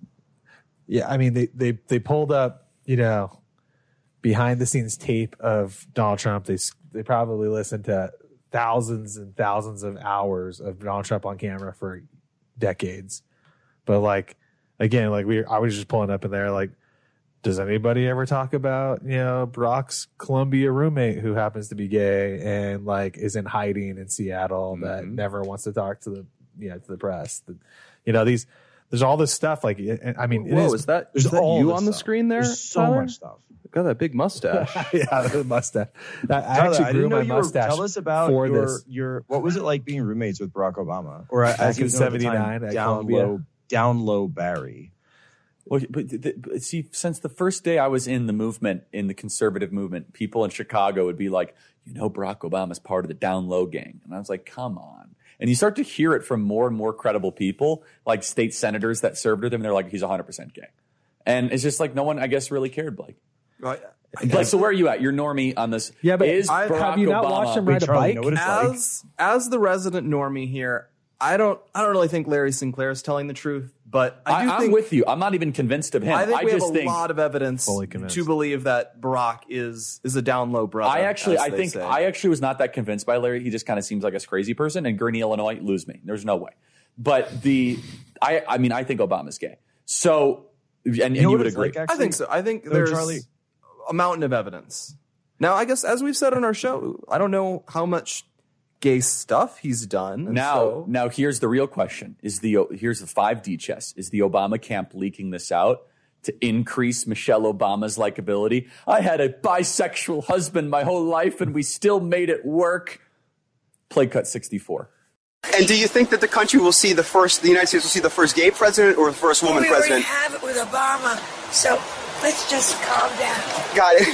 Yeah, I mean, they they they pulled up, you know, behind the scenes tape of Donald Trump. They they probably listened to thousands and thousands of hours of Donald Trump on camera for decades. But like, again, like we, I was just pulling up in there, like, does anybody ever talk about, you know, Barack's Columbia roommate who happens to be gay and like is in hiding in Seattle mm-hmm. that never wants to talk to the, you know, to the press? The, you know, these, there's all this stuff. Like, I mean, whoa, it is, is that, there's is that all you this on the stuff. screen there? There's so Tyler? much stuff. Got that big mustache. Yeah, the mustache. I, I Tyler, actually I grew didn't know my you were, mustache tell us about for your, this. your, what was it like being roommates with Barack Obama? Or Back as he in was known at the time, seventy-nine at down Columbia. low, down low Barry. Well, but, but see, since the first day I was in the movement, in the conservative movement, people in Chicago would be like, you know, Barack Obama's part of the down low gang. And I was like, come on. And you start to hear it from more and more credible people, like state senators that served with him. And they're like, he's one hundred percent gay. And it's just like, no one, I guess, really cared, Blake. Right. Blake, so where are you at? You're normie on this. Yeah, but is I- Barack have you not Obama, watched him ride a Charlie, bike? know what it's as as the resident normie here, I don't I don't really think Larry Sinclair is telling the truth, but I do I, I'm think with you. I'm not even convinced of him. I think we just have a think lot of evidence Fully convinced. to believe that Barack is is a down low brother. I actually, as I they think, say. I actually was not that convinced by Larry. He just kind of seems like a crazy person. And Gurnee, Illinois, lose me. There's no way. But the, I, I mean, I think Obama's gay. So, and, and know you what would it's agree. like, I actually? think so. I think No, there's Charlie. a mountain of evidence. Now, I guess as we've said on our show, I don't know how much gay stuff he's done. and Now, so- now here's the real question: Is the here's the five D chess? Is the Obama camp leaking this out to increase Michelle Obama's likability? I had a bisexual husband my whole life, and we still made it work. Play cut sixty-four. And do you think that the country will see the first, the United States will see the first gay president or the first woman we president? already have it with Obama, so let's just calm down. Got it.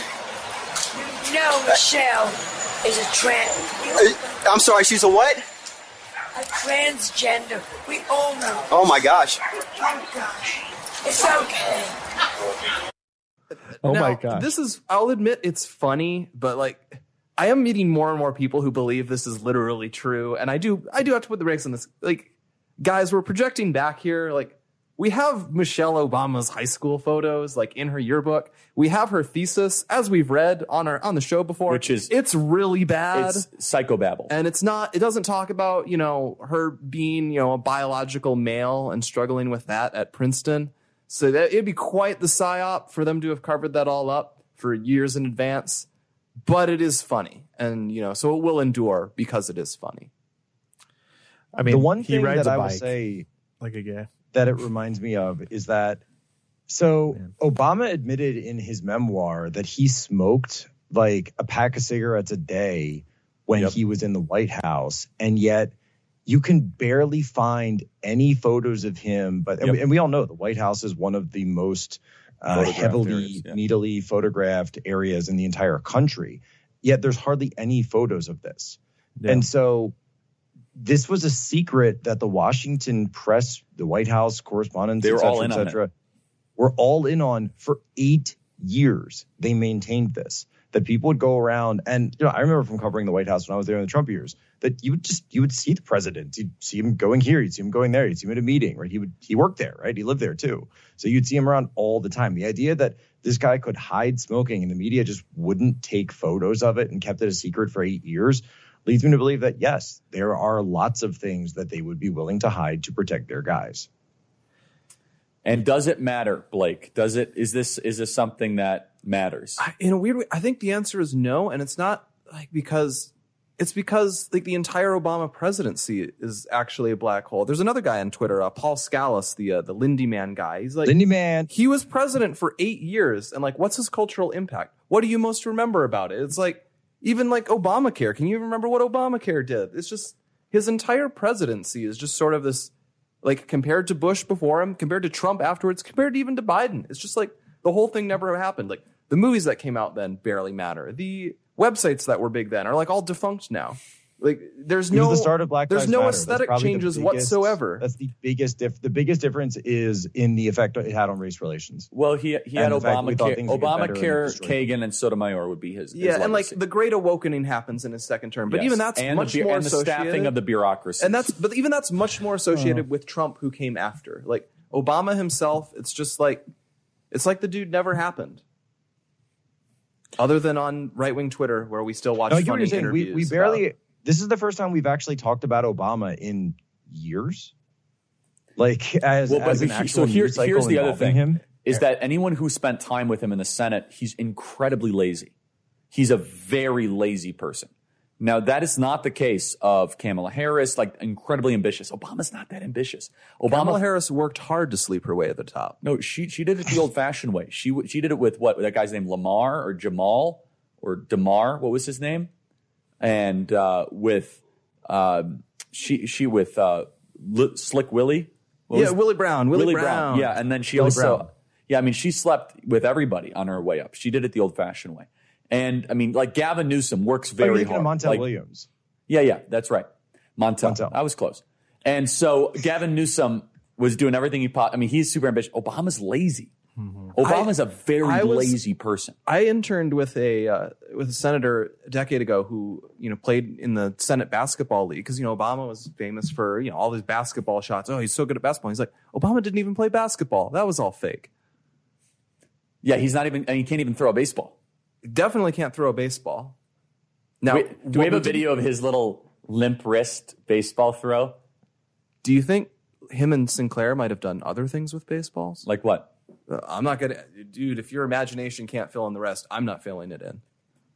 You know Michelle is a trans. Uh, I'm sorry, she's a what? A transgender. We all know. Oh my gosh. Oh gosh. It's okay. Oh now, my gosh. This is, I'll admit it's funny, but like, I am meeting more and more people who believe this is literally true. And I do, I do have to put the brakes on this. Like, guys, we're projecting back here. Like, we have Michelle Obama's high school photos, like in her yearbook. We have her thesis, as we've read on our on the show before, which is it's really bad. It's psychobabble, and it's not. It doesn't talk about you know her being you know a biological male and struggling with that at Princeton. So that it'd be quite the psyop for them to have covered that all up for years in advance. But it is funny, and you know, so it will endure because it is funny. I mean, the one he thing rides that a I bike will say like a guy. that it reminds me of is that so Man. Obama admitted in his memoir that he smoked like a pack of cigarettes a day when yep. he was in the White House, and yet you can barely find any photos of him. But yep. and, we, and we all know the White House is one of the most uh, heavily areas, yeah. needily photographed areas in the entire country. Yet there's hardly any photos of this, yeah. and so. This was a secret that the Washington press, the White House correspondents, they were et cetera, all in et cetera, on it. were all in on for eight years. They maintained this, that people would go around. And you know, I remember from covering the White House when I was there in the Trump years, that you would just, you would see the president. You'd see him going here. You'd see him going there. You'd see him at a meeting, right? He would, he worked there, right? He lived there too. So you'd see him around all the time. The idea that this guy could hide smoking and the media just wouldn't take photos of it and kept it a secret for eight years leads me to believe that, yes, there are lots of things that they would be willing to hide to protect their guys. And does it matter, Blake? Does it? Is this is this something that matters? I, in a weird way, I think the answer is no, and it's not like because it's because like the entire Obama presidency is actually a black hole. There's another guy on Twitter, uh, Paul Scalise, the uh, the Lindy Man guy. He's like Lindy Man. He was president for eight years, and like, what's his cultural impact? What do you most remember about it? It's like. Even like Obamacare. Can you remember what Obamacare did? It's just his entire presidency is just sort of this, like compared to Bush before him, compared to Trump afterwards, compared to even to Biden. It's just like the whole thing never happened. Like the movies that came out then barely matter. The websites that were big then are like all defunct now. Like there's no the start of Black there's Lives no Matter. aesthetic changes the biggest, whatsoever. That's the biggest diff- the biggest difference is in the effect it had on race relations. Well, he he and had Obamacare, Obamacare, Kagan, and Sotomayor would be his. Yeah, his and like the Great Awakening happens in his second term, but yes. even that's and much the, more and the associated. staffing of the bureaucracy. And that's but even that's much more associated oh. with Trump, who came after. Like Obama himself, it's just like it's like the dude never happened. Other than on right wing Twitter, where we still watch no, funny interviews. We, we barely. About, This is the first time we've actually talked about Obama in years. Like as, well, as but an actual so here, news cycle here's the other thing him. is that anyone who spent time with him in the Senate, he's incredibly lazy. He's a very lazy person. Now, that is not the case of Kamala Harris, like incredibly ambitious. Obama's not that ambitious. Obama, Kamala Harris worked hard to sleep her way to the top. No, she she did it the old-fashioned way. She she did it with what? That guy's name Lamar or Jamal or Damar? What was his name? And uh, with um, she she with uh, L- Slick Willie. What yeah, was, Willie Brown. Willie, Willie Brown. Brown. Yeah, and then she Willie also Brown. yeah. I mean, she slept with everybody on her way up. She did it the old-fashioned way. And I mean, like Gavin Newsom works very oh, you're hard. Montel like, Williams. Yeah, yeah, that's right. Montel. Montel. I was close. And so Gavin Newsom was doing everything he possibly. I mean, he's super ambitious. Obama's lazy. Mm-hmm. Obama's I, a very I was, lazy person. I interned with a uh, with a senator a decade ago who you know played in the Senate basketball league because you know Obama was famous for you know all his basketball shots. Oh, he's so good at basketball. He's like Obama didn't even play basketball. That was all fake. Yeah, he's not even. And he can't even throw a baseball. Definitely can't throw a baseball. Now, Wait, do we have a video of his little limp wrist baseball throw? Do you think him and Sinclair might have done other things with baseballs? Like what? Uh, I'm not gonna, dude. If your imagination can't fill in the rest, I'm not filling it in.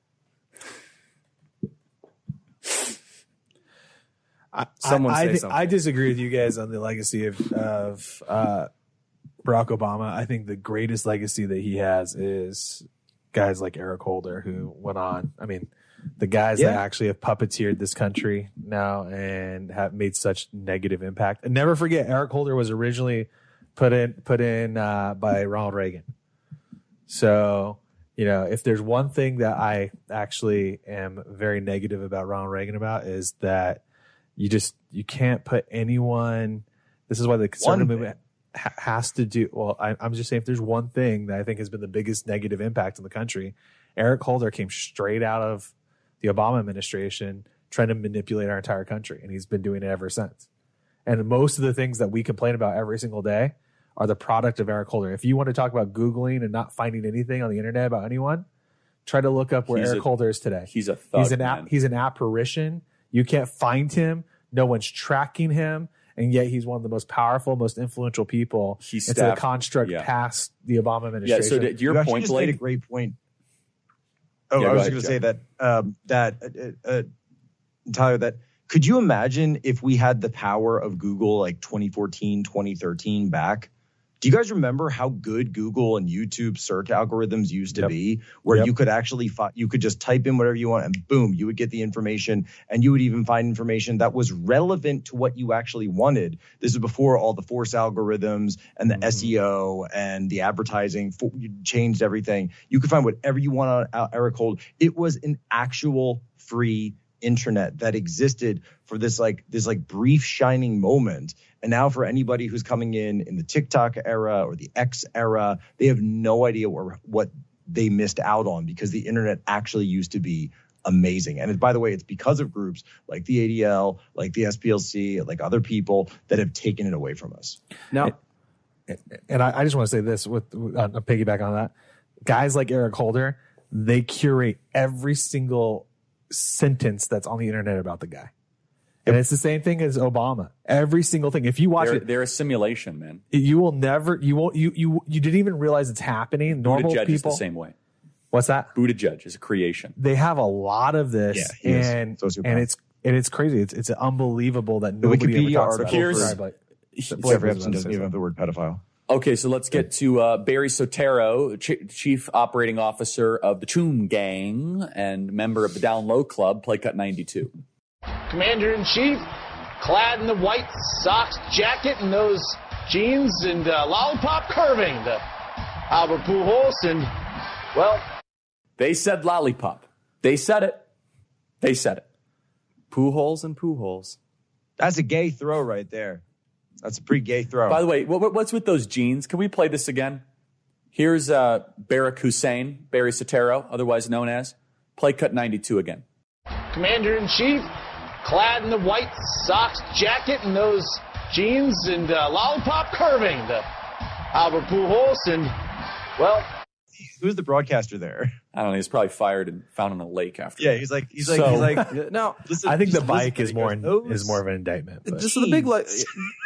I, Someone I, say I, th- something. I disagree with you guys on the legacy of of uh, Barack Obama. I think the greatest legacy that he has is guys like Eric Holder, who went on. I mean, the guys yeah. that actually have puppeteered this country now and have made such negative impact. And never forget, Eric Holder was originally put in put in uh, by Ronald Reagan. So, you know, if there's one thing that I actually am very negative about Ronald Reagan about is that you just you can't put anyone. This is why the conservative movement ha- has to do. Well, I, I'm just saying, if there's one thing that I think has been the biggest negative impact on the country, Eric Holder came straight out of the Obama administration trying to manipulate our entire country, and he's been doing it ever since. And most of the things that we complain about every single day are the product of Eric Holder. If you want to talk about Googling and not finding anything on the internet about anyone, try to look up where He's Eric a- Holder is today. he's a thug, He's an man. app, he's an apparition. You can't find him. No one's tracking him, and yet he's one of the most powerful, most influential people He's into the staffed- construct yeah. past the Obama administration. Yeah, so to your you actually point, just made a Blake, great point. Oh, Yeah, I go was ahead, going to Jeff. say that um, that uh, uh, Tyler, that could you imagine if we had the power of Google like twenty fourteen, twenty thirteen back? Do you guys remember how good Google and YouTube search algorithms used to Yep. be, where Yep. you could actually fi- you could just type in whatever you want and boom, you would get the information, and you would even find information that was relevant to what you actually wanted. This is before all the force algorithms and the Mm-hmm. S E O and the advertising for, you changed everything. You could find whatever you want on uh, Eric Hold. It was an actual free internet that existed for this like this like brief shining moment. And now for anybody who's coming in in the TikTok era or the X era, they have no idea what, what they missed out on, because the internet actually used to be amazing. And by the way, it's because of groups like the A D L, like the S P L C, like other people that have taken it away from us. Now, and I, I just want to say this with uh, a piggyback on that. Guys like Eric Holder, they curate every single sentence that's on the internet about the guy. And it's the same thing as Obama. Every single thing. If you watch they're, it, they're a simulation, man. you will never, you won't, you, you, you didn't even realize it's happening. Normal Buttigieg people. is the same way. What's that? Buttigieg is a creation. They have a lot of this, Yeah, he is. and Sociopath. and it's and it's crazy. It's it's unbelievable that The nobody ever Wikipedia talks article about it. Here's- Sorry, but- Blake Jeffrey was Epstein about to doesn't say even have the word pedophile. Okay, so let's get to uh, Barry Soetoro, Ch- Chief Operating Officer of the Choon Gang and member of the Down Low Club, Play Cut ninety-two. Commander-in-Chief, clad in the white socks jacket and those jeans and uh, lollipop curving to Albert Pujols, and, well... They said lollipop. They said it. They said it. Pujols and Pujols. That's a gay throw right there. That's a pretty gay throw. By the way, what, what's with those jeans? Can we play this again? Here's uh, Barack Hussein, Barry Soetoro, otherwise known as Play Cut ninety-two again. Commander-in-Chief, clad in the white socks jacket and those jeans and uh, lollipop curving to Albert Pujols, and, well... Who's the broadcaster there? I don't know. He's probably fired and found in a lake after. Yeah, he's like, he's like, So- he's like, Now, listen, I think the just bike listen, is he more goes, in, is more of an indictment. but- just the big le-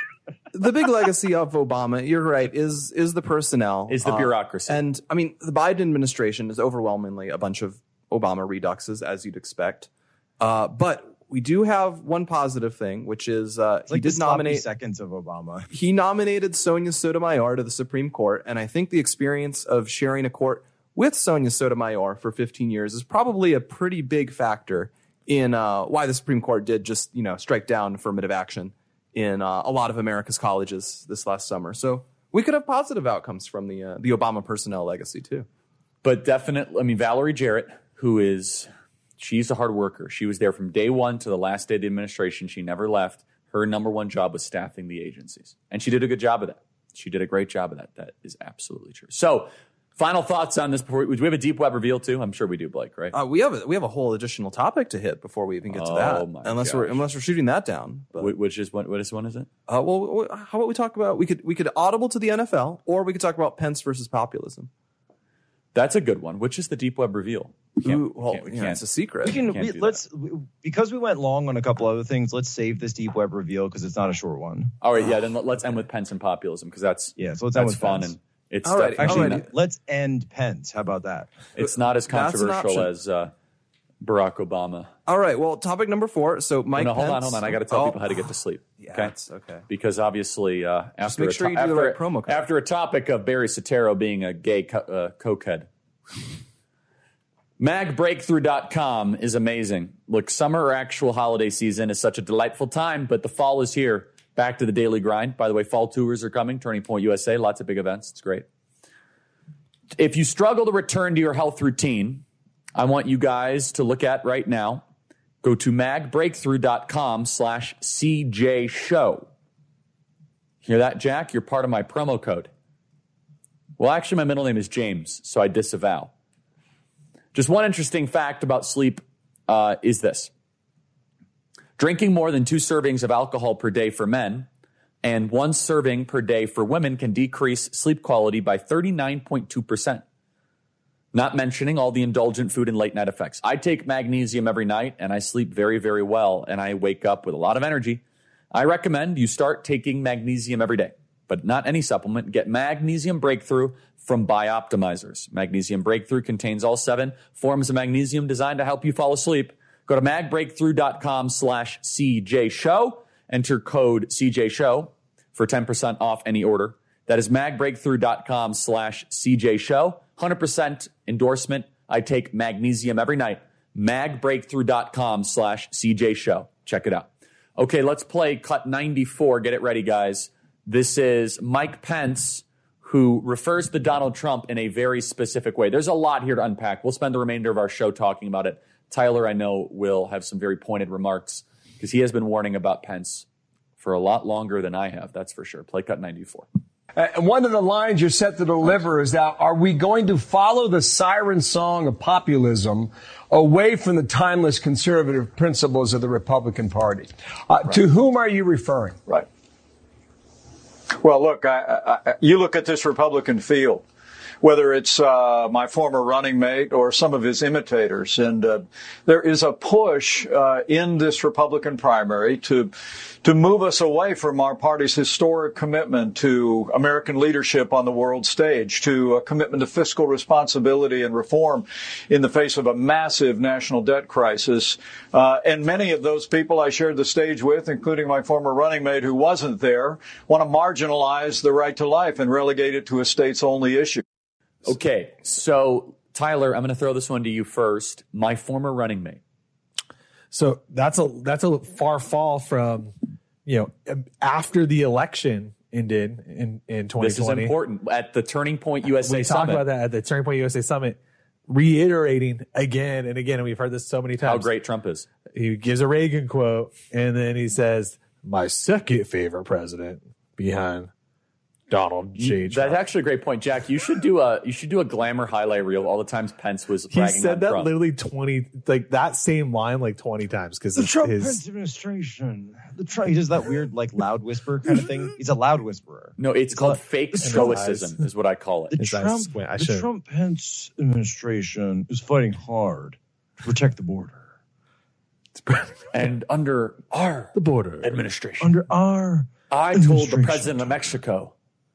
the big legacy of Obama, you're right, is is the personnel, Is the Uh, bureaucracy. and I mean, the Biden administration is overwhelmingly a bunch of Obama reduxes, as you'd expect. Uh, but we do have one positive thing, which is uh, It's like he did the sloppy nominate. seconds of Obama. He nominated Sonia Sotomayor to the Supreme Court, and I think the experience of sharing a court with Sonia Sotomayor for fifteen years is probably a pretty big factor in uh, why the Supreme Court did just, you know, strike down affirmative action in uh, a lot of America's colleges this last summer. So we could have positive outcomes from the uh, the Obama personnel legacy too. But definitely, I mean, Valerie Jarrett, who is, she's a hard worker. She was there from day one to the last day of the administration. She never left. Her number one job was staffing the agencies. And she did a good job of that. She did a great job of that. That is absolutely true. So, final thoughts on this before we, do we have a deep web reveal too? I'm sure we do, Blake, right? Uh, we have a, we have a whole additional topic to hit before we even get to Oh, that, my unless we're gosh. unless we're shooting that down. But, Wh- Which is, what, what is one is it? uh, well, w- how about we talk about we could we could audible to the N F L, or we could talk about Pence versus populism. That's a good one. Which is the deep web reveal? We can't- Ooh, well, we can't- we yeah, can't- it's a secret. We can Can't we, do let's we, because we went long on a couple other things. Let's save this deep web reveal because it's not a short one. All right, yeah, then let- let's end with Pence and populism because that's Yeah, so let's end that's with fun Pence. and it's All right, definitely Actually, not- let's end Pence. How about that? it's not as That's an controversial option. as uh, Barack Obama. All right. Well, topic number four. So Mike. Oh, no, hold Pence, on, hold on. I got to tell Oh, people how to get to sleep. Yeah, okay, that's okay. Because obviously, uh, after make a sure to- you do the after, right promo code. after a topic of Barry Soetoro being a gay co- uh, cokehead, mag breakthrough dot com is amazing. Look, summer or actual holiday season is such a delightful time, but the fall is here. Back to the daily grind. By the way, fall tours are coming. Turning Point U S A, lots of big events. It's great. If you struggle to return to your health routine, I want you guys to look at right now. Go to mag breakthrough dot com slash C J show. Hear that, Jack? You're part of my promo code. Well, actually, my middle name is James, so I disavow. Just one interesting fact about sleep uh, is this. Drinking more than two servings of alcohol per day for men And one serving per day for women can decrease sleep quality by thirty-nine point two percent. Not mentioning all the indulgent food and late night effects. I take magnesium every night and I sleep very, very well and I wake up with a lot of energy. I recommend you start taking magnesium every day, but not any supplement. Get Magnesium Breakthrough from Bioptimizers. Magnesium Breakthrough contains all seven forms of magnesium designed to help you fall asleep. Go to magbreakthrough.com slash CJ Show. Enter code C J Show for ten percent off any order. That is magbreakthrough.com slash CJ Show. one hundred percent endorsement. I take magnesium every night. magbreakthrough.com slash CJ Show. Check it out. Okay, let's play cut ninety-four. Get it ready, guys. This is Mike Pence, who refers to Donald Trump in a very specific way. There's a lot here to unpack. We'll spend the remainder of our show talking about it. Tyler, I know, will have some very pointed remarks because he has been warning about Pence for a lot longer than I have. That's for sure. Play cut ninety-four. Uh, one of the lines you're set to deliver is that, are we going to follow the siren song of populism away from the timeless conservative principles of the Republican Party? Uh, right. To whom are you referring? Right. Well, look, I, I, you look at this Republican field, whether it's uh, my former running mate or some of his imitators, and uh, there is a push uh, in this Republican primary to to move us away from our party's historic commitment to American leadership on the world stage, to a commitment to fiscal responsibility and reform in the face of a massive national debt crisis. Uh, and many of those people I shared the stage with, including my former running mate who wasn't there, want to marginalize the right to life and relegate it to a states-only issue. Okay, so Tyler, I'm going to throw this one to you first. My former running mate. So that's a that's a far fall from, you know, after the election ended in in twenty twenty. This is important. At the Turning Point U S A we Summit. talked about that at the Turning Point U S A Summit, reiterating again and again, and we've heard this so many times. How great Trump is. He gives a Reagan quote, and then he says, "My second favorite president behind Donald J. Trump." That's actually a great point, Jack. You should do a you should do a glamour highlight reel all the times Pence was He bragging said on that Trump. literally twenty, like that same line, like twenty times because The Trump his, administration. The Trump, he does that weird, like, loud whisper kind of thing. He's a loud whisperer. No, it's, it's called a, fake stoicism, is what I call it. The Trump, the Trump Pence administration is fighting hard to protect the border. And under our the border administration, under our I told the president of Mexico,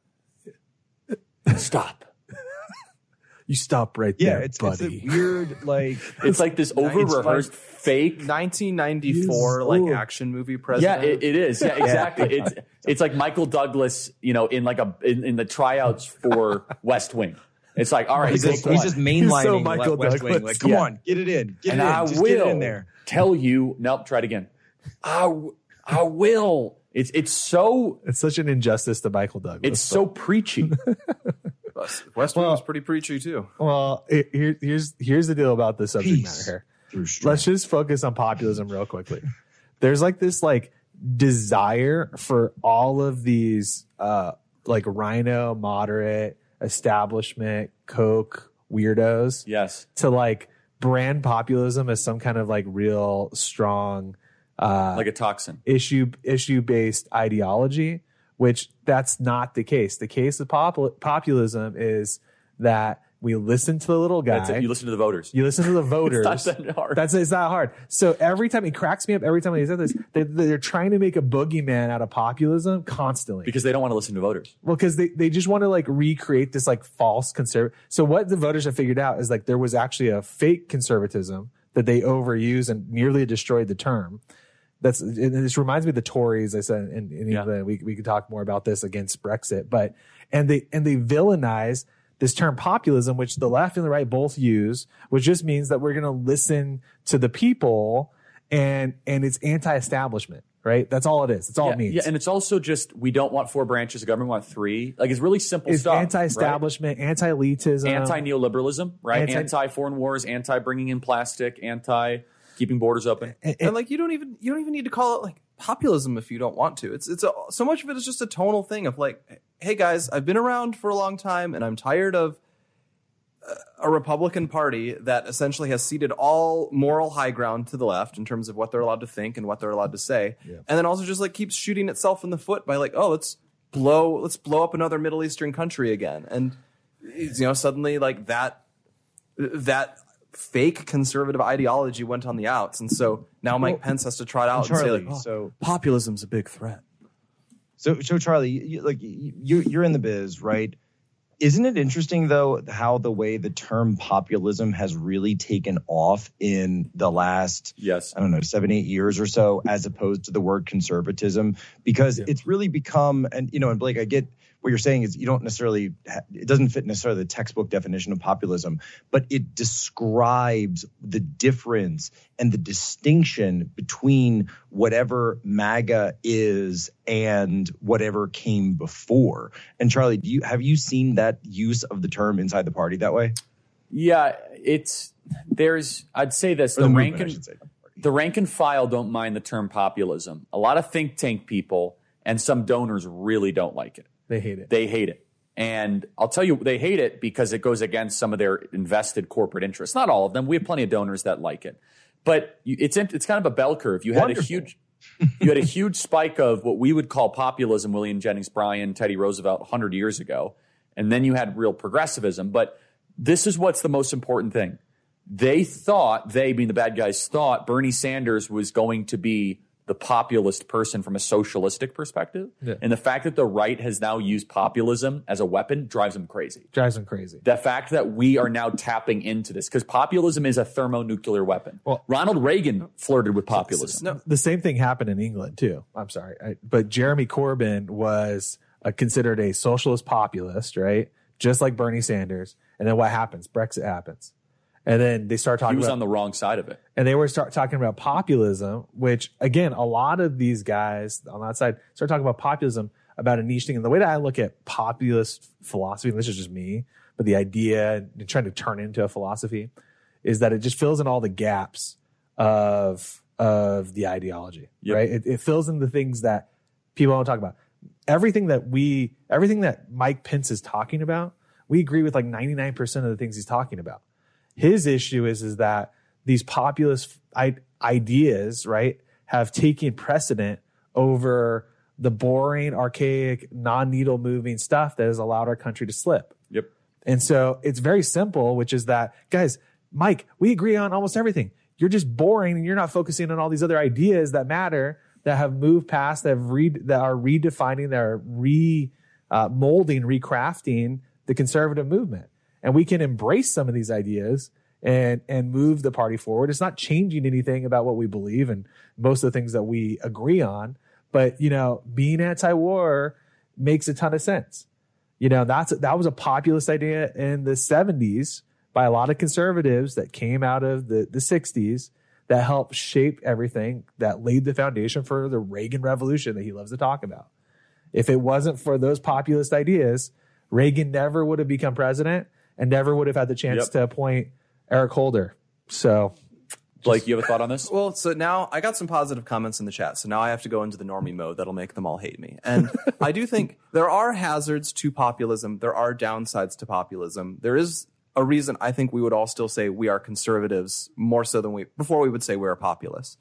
stop. You stop right yeah, there, it's, buddy. it's a weird, like... It's like this over-rehearsed like fake... nineteen ninety-four, Yes. like, Ooh. action movie president. Yeah, it, it is. Yeah, exactly. it's it's like Michael Douglas, you know, in like a in, in the tryouts for West Wing. It's like, all right, he's, just, he's just mainlining so Michael West Douglas. Wing. Like, come Yeah. on, get it in. Get and it in. I Just will get it in there. tell you... Nope, try it again. I, w- I will. It's it's so... It's such an injustice to Michael Douglas. It's so preachy. West Wing was pretty preachy, too. Well, it, here, here's here's the deal about the subject Peace matter through here. strength. Let's just focus on populism real quickly. There's like this like desire for all of these uh like rhino, moderate, establishment, Koch weirdos Yes. to like brand populism as some kind of like real strong uh Like a toxin. issue issue based ideology, which that's not the case. The case of popul- populism is that we listen to the little guy. That's it. You listen to the voters. You listen to the voters. It's not that hard. That's it's not hard. So every time he cracks me up, every time he says this, they, they're trying to make a boogeyman out of populism constantly. Because they don't want to listen to voters. Well, because they, they just want to like recreate this like false conservative. So what the voters have figured out is like there was actually a fake conservatism that they overused and nearly destroyed the term. That's and this reminds me of the Tories. I said, and, and Yeah. England, we we could talk more about this against Brexit, but and they and they villainize this term populism, which the left and the right both use, which just means that we're going to listen to the people, and and it's anti-establishment, right? That's all it is. That's all yeah, it means. Yeah, and it's also just we don't want four branches of government, we want three. Like it's really simple It's stuff. anti-establishment, right? anti-elitism, Anti-neoliberalism, right? Anti- Anti-foreign wars, anti-bringing in plastic, anti keeping borders open. And, And like you don't even you don't even need to call it like populism if you don't want to. It's it's a, so much of it is just a tonal thing of like, hey guys, I've been around for a long time and I'm tired of a Republican Party that essentially has ceded all moral high ground to the left in terms of what they're allowed to think and what they're allowed to say, Yeah. and then also just like keeps shooting itself in the foot by like, oh, let's blow let's blow up another Middle Eastern country again, and you know suddenly like that that fake conservative ideology went on the outs, and so now Mike Well, Pence has to trot out and, Charlie, say like, oh, so populism's a big threat. So, so Charlie, you, like you, you're in the biz, right? Isn't it interesting though how the way the term populism has really taken off in the last, yes, I don't know, seven, eight years or so, as opposed to the word conservatism? Because yeah. it's really become, and you know, and Blake, I get what you're saying is you don't necessarily, it doesn't fit necessarily the textbook definition of populism, but it describes the difference and the distinction between whatever MAGA is and whatever came before. And Charlie, do you have you seen that use of the term inside the party that way? Yeah, it's there's I'd say this, Or the, the rank movement, I and should say. the rank and file don't mind the term populism. A lot of think tank people and some donors really don't like it. They hate it. They hate it. And I'll tell you, they hate it because it goes against some of their invested corporate interests. Not all of them. We have plenty of donors that like it. But you, it's it's kind of a bell curve. You had Wonderful. a huge you had a huge spike of what we would call populism, William Jennings Bryan, Teddy Roosevelt one hundred years ago. And then you had real progressivism. But this is what's the most important thing. They thought, they being the bad guys, thought Bernie Sanders was going to be the populist person from a socialistic perspective. Yeah. And the fact that the right has now used populism as a weapon drives them crazy. Drives them crazy. The fact that we are now tapping into this, because populism is a thermonuclear weapon. Well, Ronald Reagan flirted with populism. No, the same thing happened in England too. I'm sorry. I, but Jeremy Corbyn was uh, considered a socialist populist, right? Just like Bernie Sanders. And then what happens? Brexit happens. And then they start talking He was about, on the wrong side of it. and they were start talking about populism, which again, a lot of these guys on that side start talking about populism about a niche thing. And the way that I look at populist philosophy, and this is just me, but the idea and trying to turn into a philosophy is that it just fills in all the gaps of, of the ideology, Yep. right? It, it fills in the things that people don't talk about. Everything that we, everything that Mike Pence is talking about, we agree with like ninety-nine percent of the things he's talking about. His issue is, is that these populist I- ideas, right, have taken precedent over the boring, archaic, non-needle moving stuff that has allowed our country to slip. Yep. And so it's very simple, which is that, guys, Mike, we agree on almost everything. You're just boring and you're not focusing on all these other ideas that matter, that have moved past, that have re- that are redefining, that are re uh, molding, recrafting the conservative movement. And we can embrace some of these ideas and and move the party forward. It's not changing anything about what we believe and most of the things that we agree on. But, you know, being anti-war makes a ton of sense. You know, that's that was a populist idea in the seventies by a lot of conservatives that came out of the, the sixties that helped shape everything, that laid the foundation for the Reagan Revolution that he loves to talk about. If it wasn't for those populist ideas, Reagan never would have become president and never would have had the chance Yep. to appoint Eric Holder. So, Blake, you have a thought on this? Well, so now I got some positive comments in the chat. So now I have to go into the normie mode that'll make them all hate me. And I do think there are hazards to populism. There are downsides to populism. There is a reason I think we would all still say we are conservatives more so than we before we would say we're populists.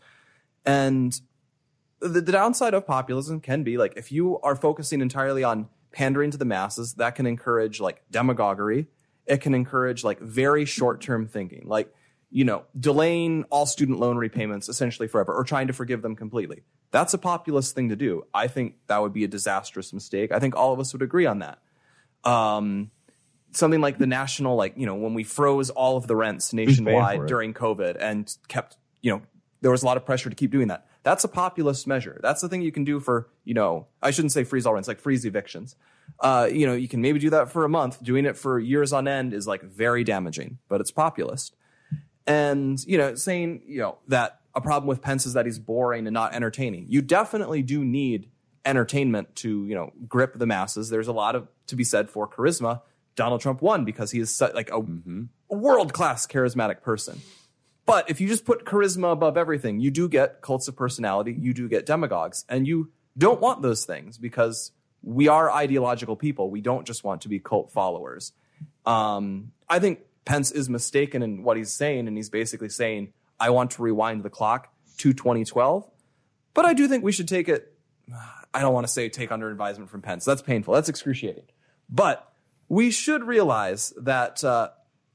And the, the downside of populism can be like if you are focusing entirely on pandering to the masses, that can encourage like demagoguery. It can encourage like very short-term thinking, like, you know, delaying all student loan repayments essentially forever or trying to forgive them completely. That's a populist thing to do. I think that would be a disastrous mistake. I think all of us would agree on that. Um, something like the national, like, you know, when we froze all of the rents nationwide during COVID and kept, you know, there was a lot of pressure to keep doing that. That's a populist measure. That's the thing you can do for, you know, I shouldn't say freeze all rents, like freeze evictions. Uh, you know, you can maybe do that for a month. Doing it for years on end is like very damaging, but it's populist. And, you know, saying, you know, that a problem with Pence is that he's boring and not entertaining. You definitely do need entertainment to, you know, grip the masses. There's a lot of to be said for charisma. Donald Trump won because he is such, like a, mm-hmm. a world-class charismatic person. But if you just put charisma above everything, you do get cults of personality, you do get demagogues, and you don't want those things because we are ideological people. We don't just want to be cult followers. Um, I think Pence is mistaken in what he's saying, and he's basically saying, I want to rewind the clock to twenty twelve. But I do think we should take it, I don't want to say take under advisement from Pence. That's painful. That's excruciating. But we should realize that uh,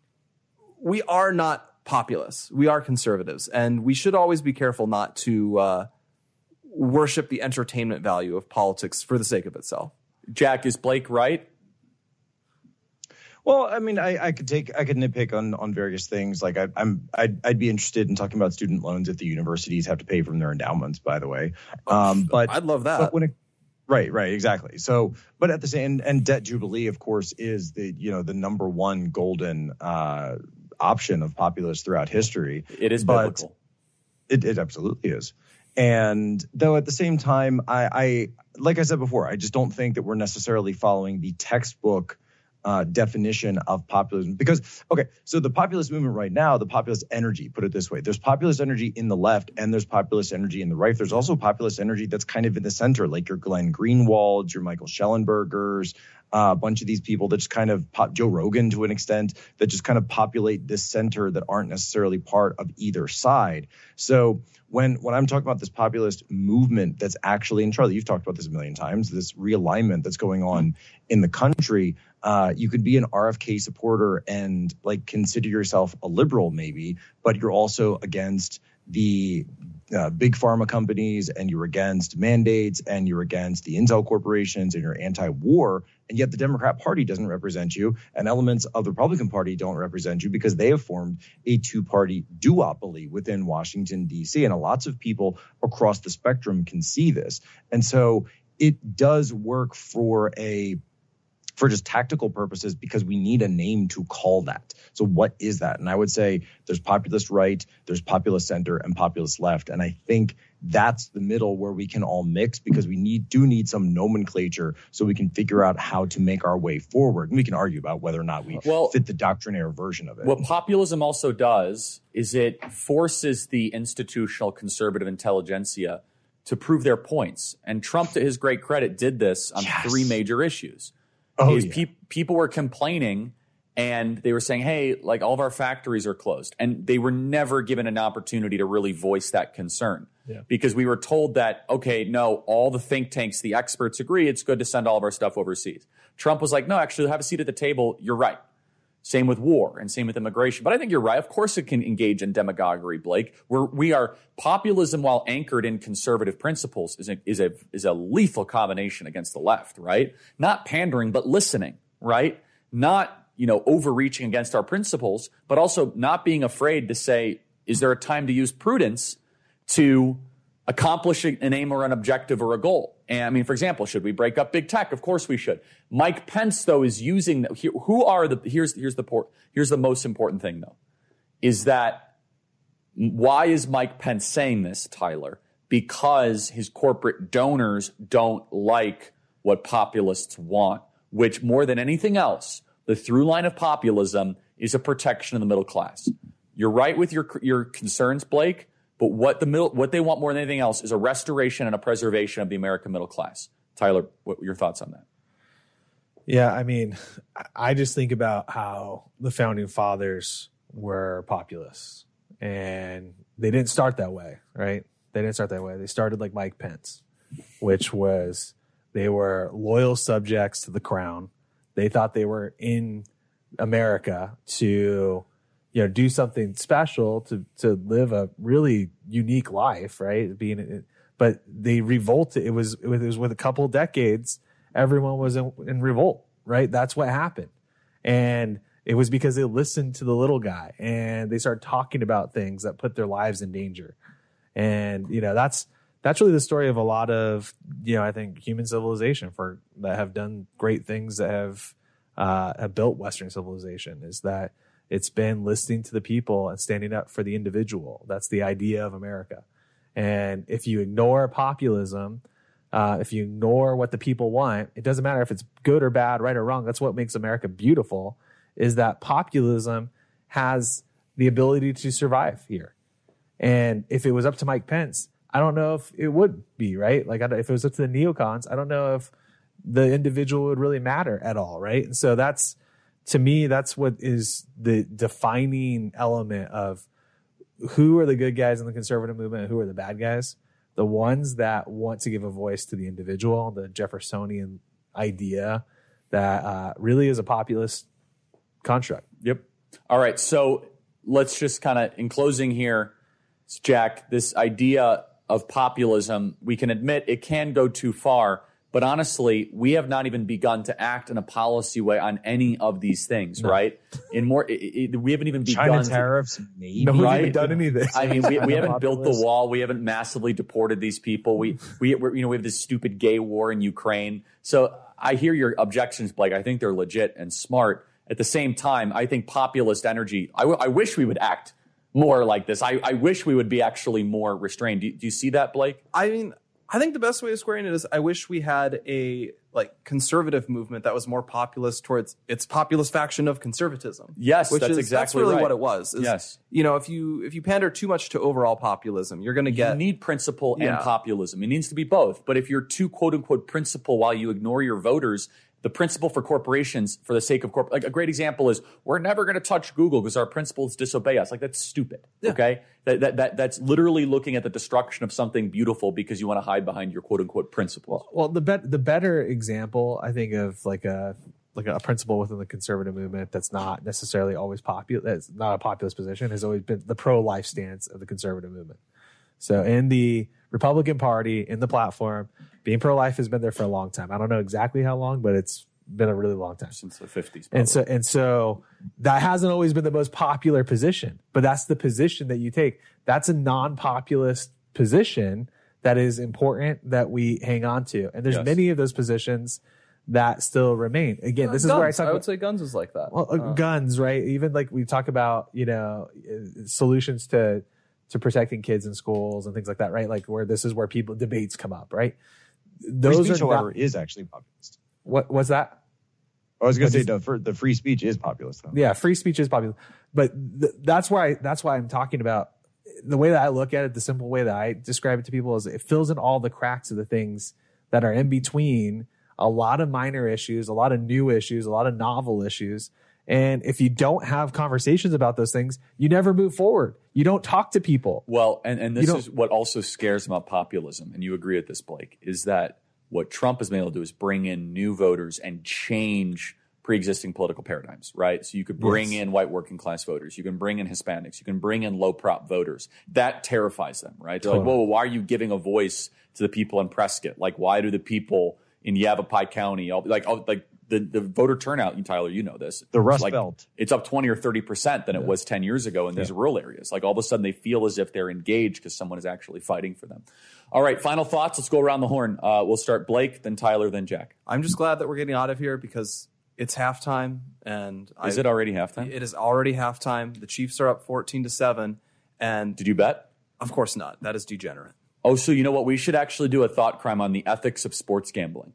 we are not populists. We are conservatives. And we should always be careful not to uh, worship the entertainment value of politics for the sake of itself. Jack, is Blake right? Well, I mean, I, I could take, I could nitpick on, on various things. Like I, I'm, I'd, I'd be interested in talking about student loans if the universities have to pay from their endowments, by the way. Um, but I'd love that. But when it, right, right, exactly. So, but at the same, and debt jubilee, of course, is the, you know, the number one golden uh, option of populists throughout history. It is but biblical. It, it absolutely is. And though at the same time, I, I, like I said before, I just don't think that we're necessarily following the textbook Uh, definition of populism. Because, okay, so the populist movement right now, the populist energy, put it this way, there's populist energy in the left and there's populist energy in the right. There's also populist energy that's kind of in the center, like your Glenn Greenwalds, your Michael Schellenbergers, uh, a bunch of these people that just kind of, pop, Joe Rogan to an extent, that just kind of populate this center that aren't necessarily part of either side. So when, when I'm talking about this populist movement that's actually, and Charlie, you've talked about this a million times, this realignment that's going on in the country, Uh, you could be an R F K supporter and like consider yourself a liberal maybe, but you're also against the uh, big pharma companies and you're against mandates and you're against the Intel corporations and you're anti-war. And yet the Democrat Party doesn't represent you and elements of the Republican Party don't represent you because they have formed a two-party duopoly within Washington, D C. And lots of people across the spectrum can see this. And so it does work for a for just tactical purposes because we need a name to call that. So what is that? And I would say there's populist right, there's populist center, and populist left. And I think that's the middle where we can all mix because we need do need some nomenclature so we can figure out how to make our way forward. And we can argue about whether or not we well, fit the doctrinaire version of it. What populism also does is it forces the institutional conservative intelligentsia to prove their points. And Trump, to his great credit, did this on yes. three major issues. Oh, is yeah. pe- people were complaining and they were saying, hey, like all of our factories are closed. And they were never given an opportunity to really voice that concern yeah. because we were told that, okay, no, all the think tanks, the experts agree it's good to send all of our stuff overseas. Trump was like, no, actually have a seat at the table. You're right. Same with war and same with immigration. But I think you're right. Of course it can engage in demagoguery, Blake. We're, we are populism while anchored in conservative principles is a, is a, is a lethal combination against the left, right? Not pandering, but listening, right? Not, you know, overreaching against our principles, but also not being afraid to say, is there a time to use prudence to accomplish an aim or an objective or a goal? And I mean, for example, should we break up big tech? Of course we should. Mike Pence, though, is using the, who are the here's here's the port, here's the most important thing, though, is that why is Mike Pence saying this, Tyler? Because his corporate donors don't like what populists want, which more than anything else, the through line of populism is a protection of the middle class. You're right with your your concerns, Blake. But what the middle, what they want more than anything else is a restoration and a preservation of the American middle class. Tyler, what are your thoughts on that? Yeah, I mean, I just think about how the founding fathers were populists, and they didn't start that way, right? They didn't start that way. They started like Mike Pence, which was they were loyal subjects to the crown. They thought they were in America to, you know, do something special to to live a really unique life, right? Being, but they revolted. It was it was with a couple of decades, everyone was in, in revolt, right? That's what happened, and it was because they listened to the little guy and they started talking about things that put their lives in danger, and you know that's that's really the story of a lot of, you know, I think human civilization for that have done great things that have uh, have built Western civilization is that. It's been listening to the people and standing up for the individual. That's the idea of America. And if you ignore populism, uh, if you ignore what the people want, it doesn't matter if it's good or bad, right or wrong. That's what makes America beautiful, is that populism has the ability to survive here. And if it was up to Mike Pence, I don't know if it would be, right? Like if it was up to the neocons, I don't know if the individual would really matter at all, right? And so that's, to me, that's what is the defining element of who are the good guys in the conservative movement and who are the bad guys. The ones that want to give a voice to the individual, the Jeffersonian idea that uh, really is a populist construct. Yep. All right. So let's just kind of, in closing here, Jack, this idea of populism, we can admit it can go too far. But honestly, we have not even begun to act in a policy way on any of these things, no. right? In more, it, it, we haven't even begun. China tariffs, maybe. No one's right? even done any of this. I mean, we, we haven't built the wall. We haven't massively deported these people. We, we, we're, you know, we have this stupid gay war in Ukraine. So I hear your objections, Blake. I think they're legit and smart. At the same time, I think populist energy. I, w- I wish we would act more like this. I, I wish we would be actually more restrained. Do, do you see that, Blake? I mean. I think the best way of squaring it is I wish we had a like conservative movement that was more populist towards its populist faction of conservatism. Yes, which that's is, exactly that's really right. what it was. Is, yes, you know, if you if you pander too much to overall populism, you're going to get you need principle yeah. and populism. It needs to be both. But if you're too quote unquote principle while you ignore your voters. The principle for corporations, for the sake of corp, like a great example is we're never going to touch Google because our principles disobey us. Like that's stupid. Yeah. Okay, that, that that that's literally looking at the destruction of something beautiful because you want to hide behind your quote unquote principles. Well, well the bet the better example I think of like a like a principle within the conservative movement that's not necessarily always popular. That's not a populist position. Has always been the pro-life stance of the conservative movement. So in the Republican Party, in the platform, being pro-life has been there for a long time. I don't know exactly how long, but it's been a really long time. Since the fifties. And so and so that hasn't always been the most popular position, but that's the position that you take. That's a non-populist position that is important that we hang on to. And there's yes. many of those positions that still remain. Again, this uh, is guns. where I talk I would about, say guns is like that. Well, uh, uh, guns, right? Even like we talk about, you know, solutions to to protecting kids in schools and things like that, right? Like where this is where people debates come up, right? Those free speech, are however, not, is actually populist. What was that? I was going to say the, for, the free speech is populist, though. Yeah, free speech is populist, but th- that's why that's why I'm talking about the way that I look at it. The simple way that I describe it to people is it fills in all the cracks of the things that are in between. A lot of minor issues, a lot of new issues, a lot of novel issues. And if you don't have conversations about those things, you never move forward. You don't talk to people. Well, and, and this is what also scares about populism, and you agree with this, Blake, is that what Trump has been able to do is bring in new voters and change pre-existing political paradigms, right? So you could bring yes. in white working class voters. You can bring in Hispanics. You can bring in low prop voters. That terrifies them, right? They're totally. like, whoa, why are you giving a voice to the people in Prescott? Like, why do the people in Yavapai County, all, like, all, like, The, the voter turnout, Tyler, you know this. The Rust like, Belt. It's up twenty or thirty percent than yeah. it was ten years ago in these yeah. rural areas. Like all of a sudden they feel as if they're engaged because someone is actually fighting for them. All right, final thoughts. Let's go around the horn. Uh, we'll start Blake, then Tyler, then Jack. I'm just glad that we're getting out of here because it's halftime. And Is I, it already halftime? It is already halftime. The Chiefs are up fourteen to seven. And did you bet? Of course not. That is degenerate. Oh, so you know what? We should actually do a thought crime on the ethics of sports gambling.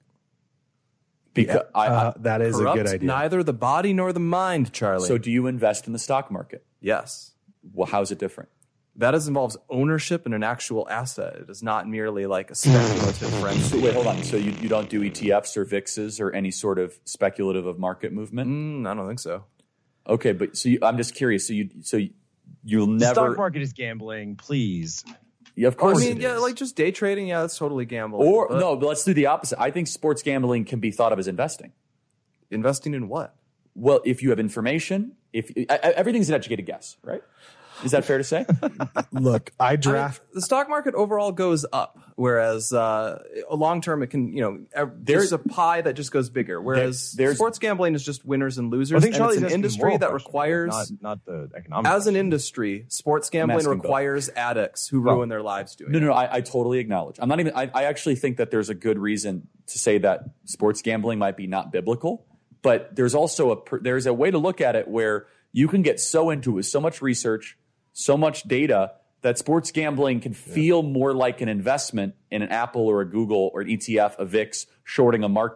Because yeah, I, uh, that is a good idea. Neither the body nor the mind, Charlie. So do you invest in the stock market? Yes. Well, how's it different? That is involves ownership in an actual asset. It is not merely like a speculative frenzy. So wait, hold on. So you, you don't do E T Fs or V I Xs or any sort of speculative of market movement? Mm, I don't think so. Okay, but so you, I'm just curious. So you so you, you'll never. The stock market is gambling, please. Yeah, of course. I mean, yeah, like just day trading. Yeah, that's totally gambling. Or but no, but let's do the opposite. I think sports gambling can be thought of as investing. Investing in what? Well, if you have information, if everything's an educated guess, right? Is that fair to say? Look, I draft. I mean, the stock market overall goes up, whereas uh, long term it can, you know, there's a pie that just goes bigger. Whereas there's, sports gambling is just winners and losers. I think and it's an an industry that requires not, not the economic. As an industry, sports gambling requires both. addicts who ruin their lives doing no, it. No, no, I, I totally acknowledge. I'm not even. I, I actually think that there's a good reason to say that sports gambling might be not biblical, but there's also a there's a way to look at it where you can get so into it with so much research, so much data that sports gambling can feel yeah. more like an investment in an Apple or a Google or an E T F, a V I X, shorting a market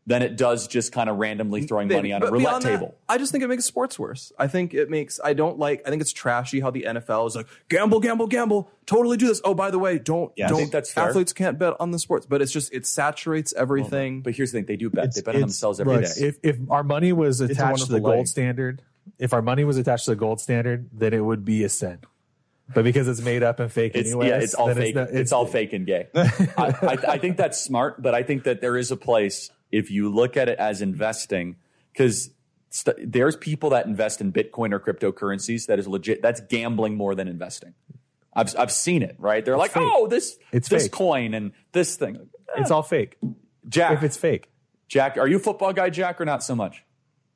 than it does just kind of randomly throwing Maybe, money on but a roulette beyond that, table. I just think it makes sports worse. I think it makes, I don't like, I think it's trashy how the N F L is like, gamble, gamble, gamble, totally do this. Oh, by the way, don't, Yeah, I don't, think that's fair. athletes can't bet on the sports, but it's just, it saturates everything. But here's the thing, they do bet. It's- they bet on it's- themselves every look, day. If if our money was It's a attached to the wonderful gold leg. standard, if our money was attached to the gold standard, then it would be a sin. But because it's made up and fake It's, anyways, yeah, it's all then fake. no- It's, all fake and gay. I, I, I think that's smart, but I think that there is a place if you look at it as investing, because st- there's people that invest in Bitcoin or cryptocurrencies that is legit. That's gambling more than investing. I've I've seen it. Right? They're It's like, fake. oh, this It's this fake. coin and this thing. It's all fake. Jack, If it's fake, Jack, are you a football guy, Jack, or not so much?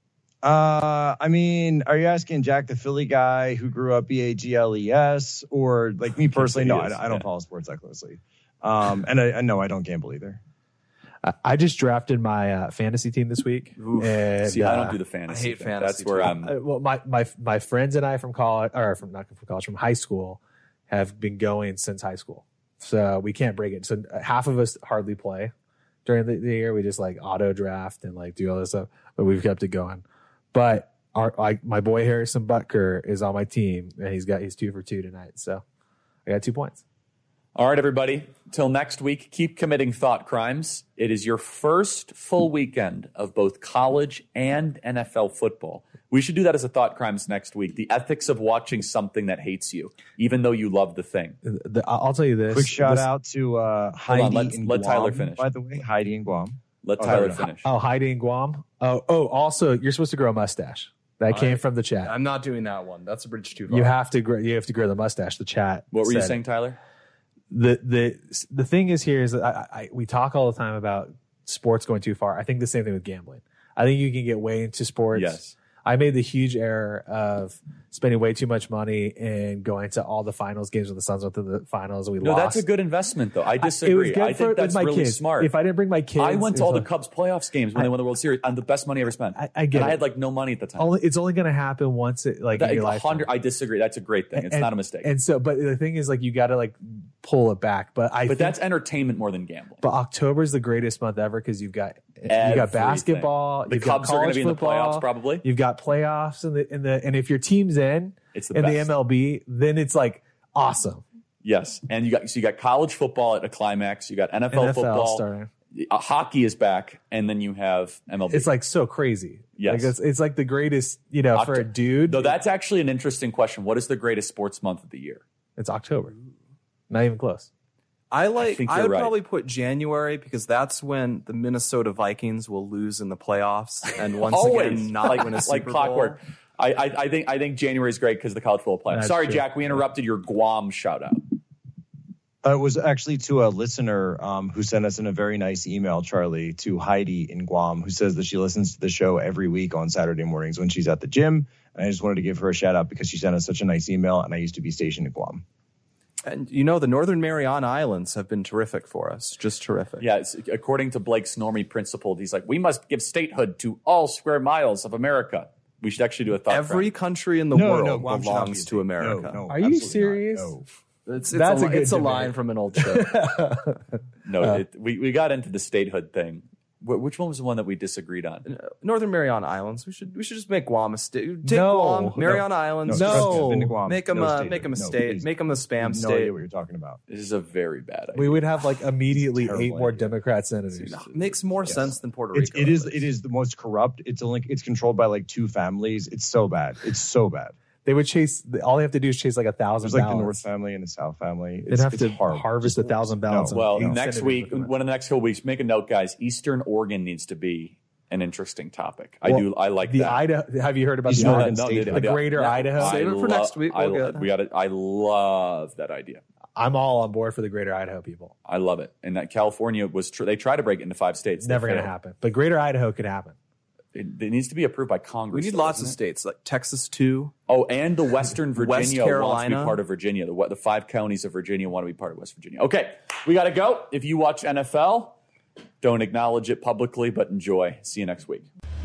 Uh, I mean, are you asking Jack, the Philly guy who grew up B A G L E S, or like me personally? No, He is, I, I don't yeah. follow sports that closely. Um, and I, I know I don't gamble either. I, I just drafted my uh, fantasy team this week. And, See, I don't uh, do the fantasy. I hate thing. fantasy That's where too. I'm. Uh, well, my, my my friends and I from college, or from not from college, from high school, have been going since high school. So we can't break it. So half of us hardly play during the, the year. We just like auto draft and like do all this stuff. But we've kept it going. But our like my boy Harrison Butker is on my team, and he's got he's two for two tonight. So I got two points. All right, everybody. Till next week, keep committing thought crimes. It is your first full weekend of both college and N F L football. We should do that as a thought crimes next week. The ethics of watching something that hates you, even though you love the thing. The, I'll tell you this. Quick shout this- out to uh, Hold Heidi on, let- in let Guam, Tyler finish. By the way, Heidi in Guam. Let Oh, Tyler no, no. finish. Oh, Heidi in Guam. Oh, oh. Also, you're supposed to grow a mustache. That came from the chat. I'm not doing that one. That's a bridge too far. You have to grow. You have to grow the mustache. The chat. What were you said. saying, Tyler? The the the thing is here is that I, I, we talk all the time about sports going too far. I think the same thing with gambling. I think you can get way into sports. Yes. I made the huge error of spending way too much money and going to all the finals games when the Suns went to the finals and we No, lost. that's a good investment, though. I It was disagree. good I for, think that's with my really kids. smart. If I didn't bring my kids, I went it to all was the like- Cubs playoffs games when I- they won the World Series. I'm the best money I ever spent. I, I get and it. I had like no money at the time. Only, it's only going to happen once it like That- in your a lifetime. hundred- I disagree. That's a great thing. It's And- not a mistake. And so, but the thing is, like, you got to like pull it back. But I, but think, that's entertainment more than gambling. but October is the greatest month ever because you've got you Everything. got basketball, The you've Cubs got are gonna college be in the football, playoffs probably. You've got playoffs in the in the and if your team's in It's the in the best. M L B, then it's like awesome. Yes, and you got so you got college football at a climax. You got N F L, N F L football. starting. Uh, hockey is back, and then you have M L B. It's like so crazy. Yes. Like it's, it's like the greatest, you know, for a Octo- dude. Though that's actually an interesting question. What is the greatest sports month of the year? It's October. Not even close. I like. think I, you're would right. probably put January because that's when the Minnesota Vikings will lose in the playoffs and once Always again not like, win a like Super clockwork. Bowl. I, I, I think I think January is great because the college football playoffs. That's Sorry, true. Jack, we interrupted your Guam shout out. Uh, it was actually to a listener um, who sent us in a very nice email, Charlie, to Heidi in Guam, who says that she listens to the show every week on Saturday mornings when she's at the gym. And I just wanted to give her a shout out because she sent us such a nice email, and I used to be stationed in Guam. And you know the Northern Mariana Islands have been terrific for us, just terrific. Yeah, it's, according to Blake Snormy principle, he's like, we must give statehood to all square miles of America. We should actually do a thought. Every crime. country in the No, world no, Guam should not be a belongs state. to America. No, no, Are you absolutely serious? not. No. It's, it's That's a, a li- good it's a debate. line from an old show. No, Uh, it, we we got into the statehood thing. Wh- Which one was the one that we disagreed on? Northern Mariana Islands. We should we should just make Guam a state. Take No. Guam, Mariana Islands. No. just No. Been to Guam. Make them No a state. make them a No, state. please. Make them a spam No state. idea what you're talking about. This is a very bad idea. We would have like immediately Terrible eight more idea. Democrat senators. Makes more Yes. sense than Puerto Rico. It's, it is it is the most corrupt. It's only it's controlled by like two families. It's so bad. It's so bad. They would chase. All they have to do is chase like a thousand. There's like the ballots. North family and the South family. They'd It's, have it's to horrible. harvest a thousand ballots. No. Well, and next send it week, to them. one of the next couple weeks, make a note, guys. Eastern Oregon needs to be an interesting topic. I Well, do. I like the that. Idaho. Have you heard about East the, Oregon Idaho- State, the greater Idaho? Save it for I next week. I, We'll get- we got it. I love that idea. I'm all on board for the greater Idaho people. I love it. And that California was. Tr- they tried to break it into five states. It's They never going to failed. happen. But greater Idaho could happen. It, it needs to be approved by Congress. We need though, lots of doesn't it? states like Texas too. Oh, and the Western Virginia West wants to be Carolina. part of Virginia. The, the five counties of Virginia want to be part of West Virginia. Okay, we got to go. If you watch N F L, don't acknowledge it publicly, but enjoy. See you next week.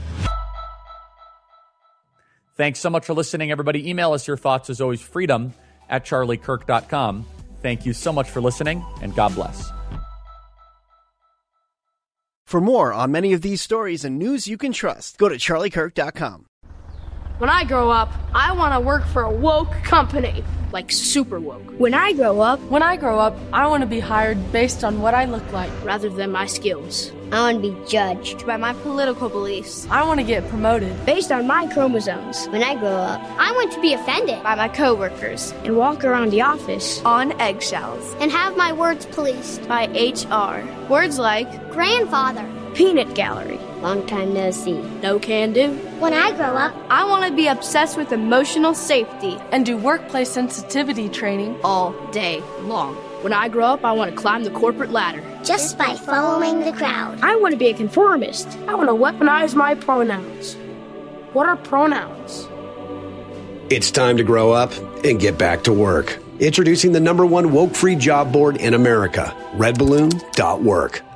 Thanks so much for listening, everybody. Email us your thoughts, as always, freedom at charlie kirk dot com. Thank you so much for listening, and God bless. For more on many of these stories and news you can trust, go to charlie kirk dot com. When I grow up, I want to work for a woke company, like super woke. When I grow up, when I grow up, I want to be hired based on what I look like rather than my skills. I want to be judged by my political beliefs. I want to get promoted based on my chromosomes. When I grow up, I want to be offended by my coworkers and walk around the office on eggshells and have my words policed by H R. Words like grandfather, peanut gallery, long time no see, no can do. When I grow up, I want to be obsessed with emotional safety and do workplace sensitivity training all day long. When I grow up, I want to climb the corporate ladder. Just by following the crowd. I want to be a conformist. I want to weaponize my pronouns. What are pronouns? It's time to grow up and get back to work. Introducing the number one woke-free job board in America, red balloon dot work.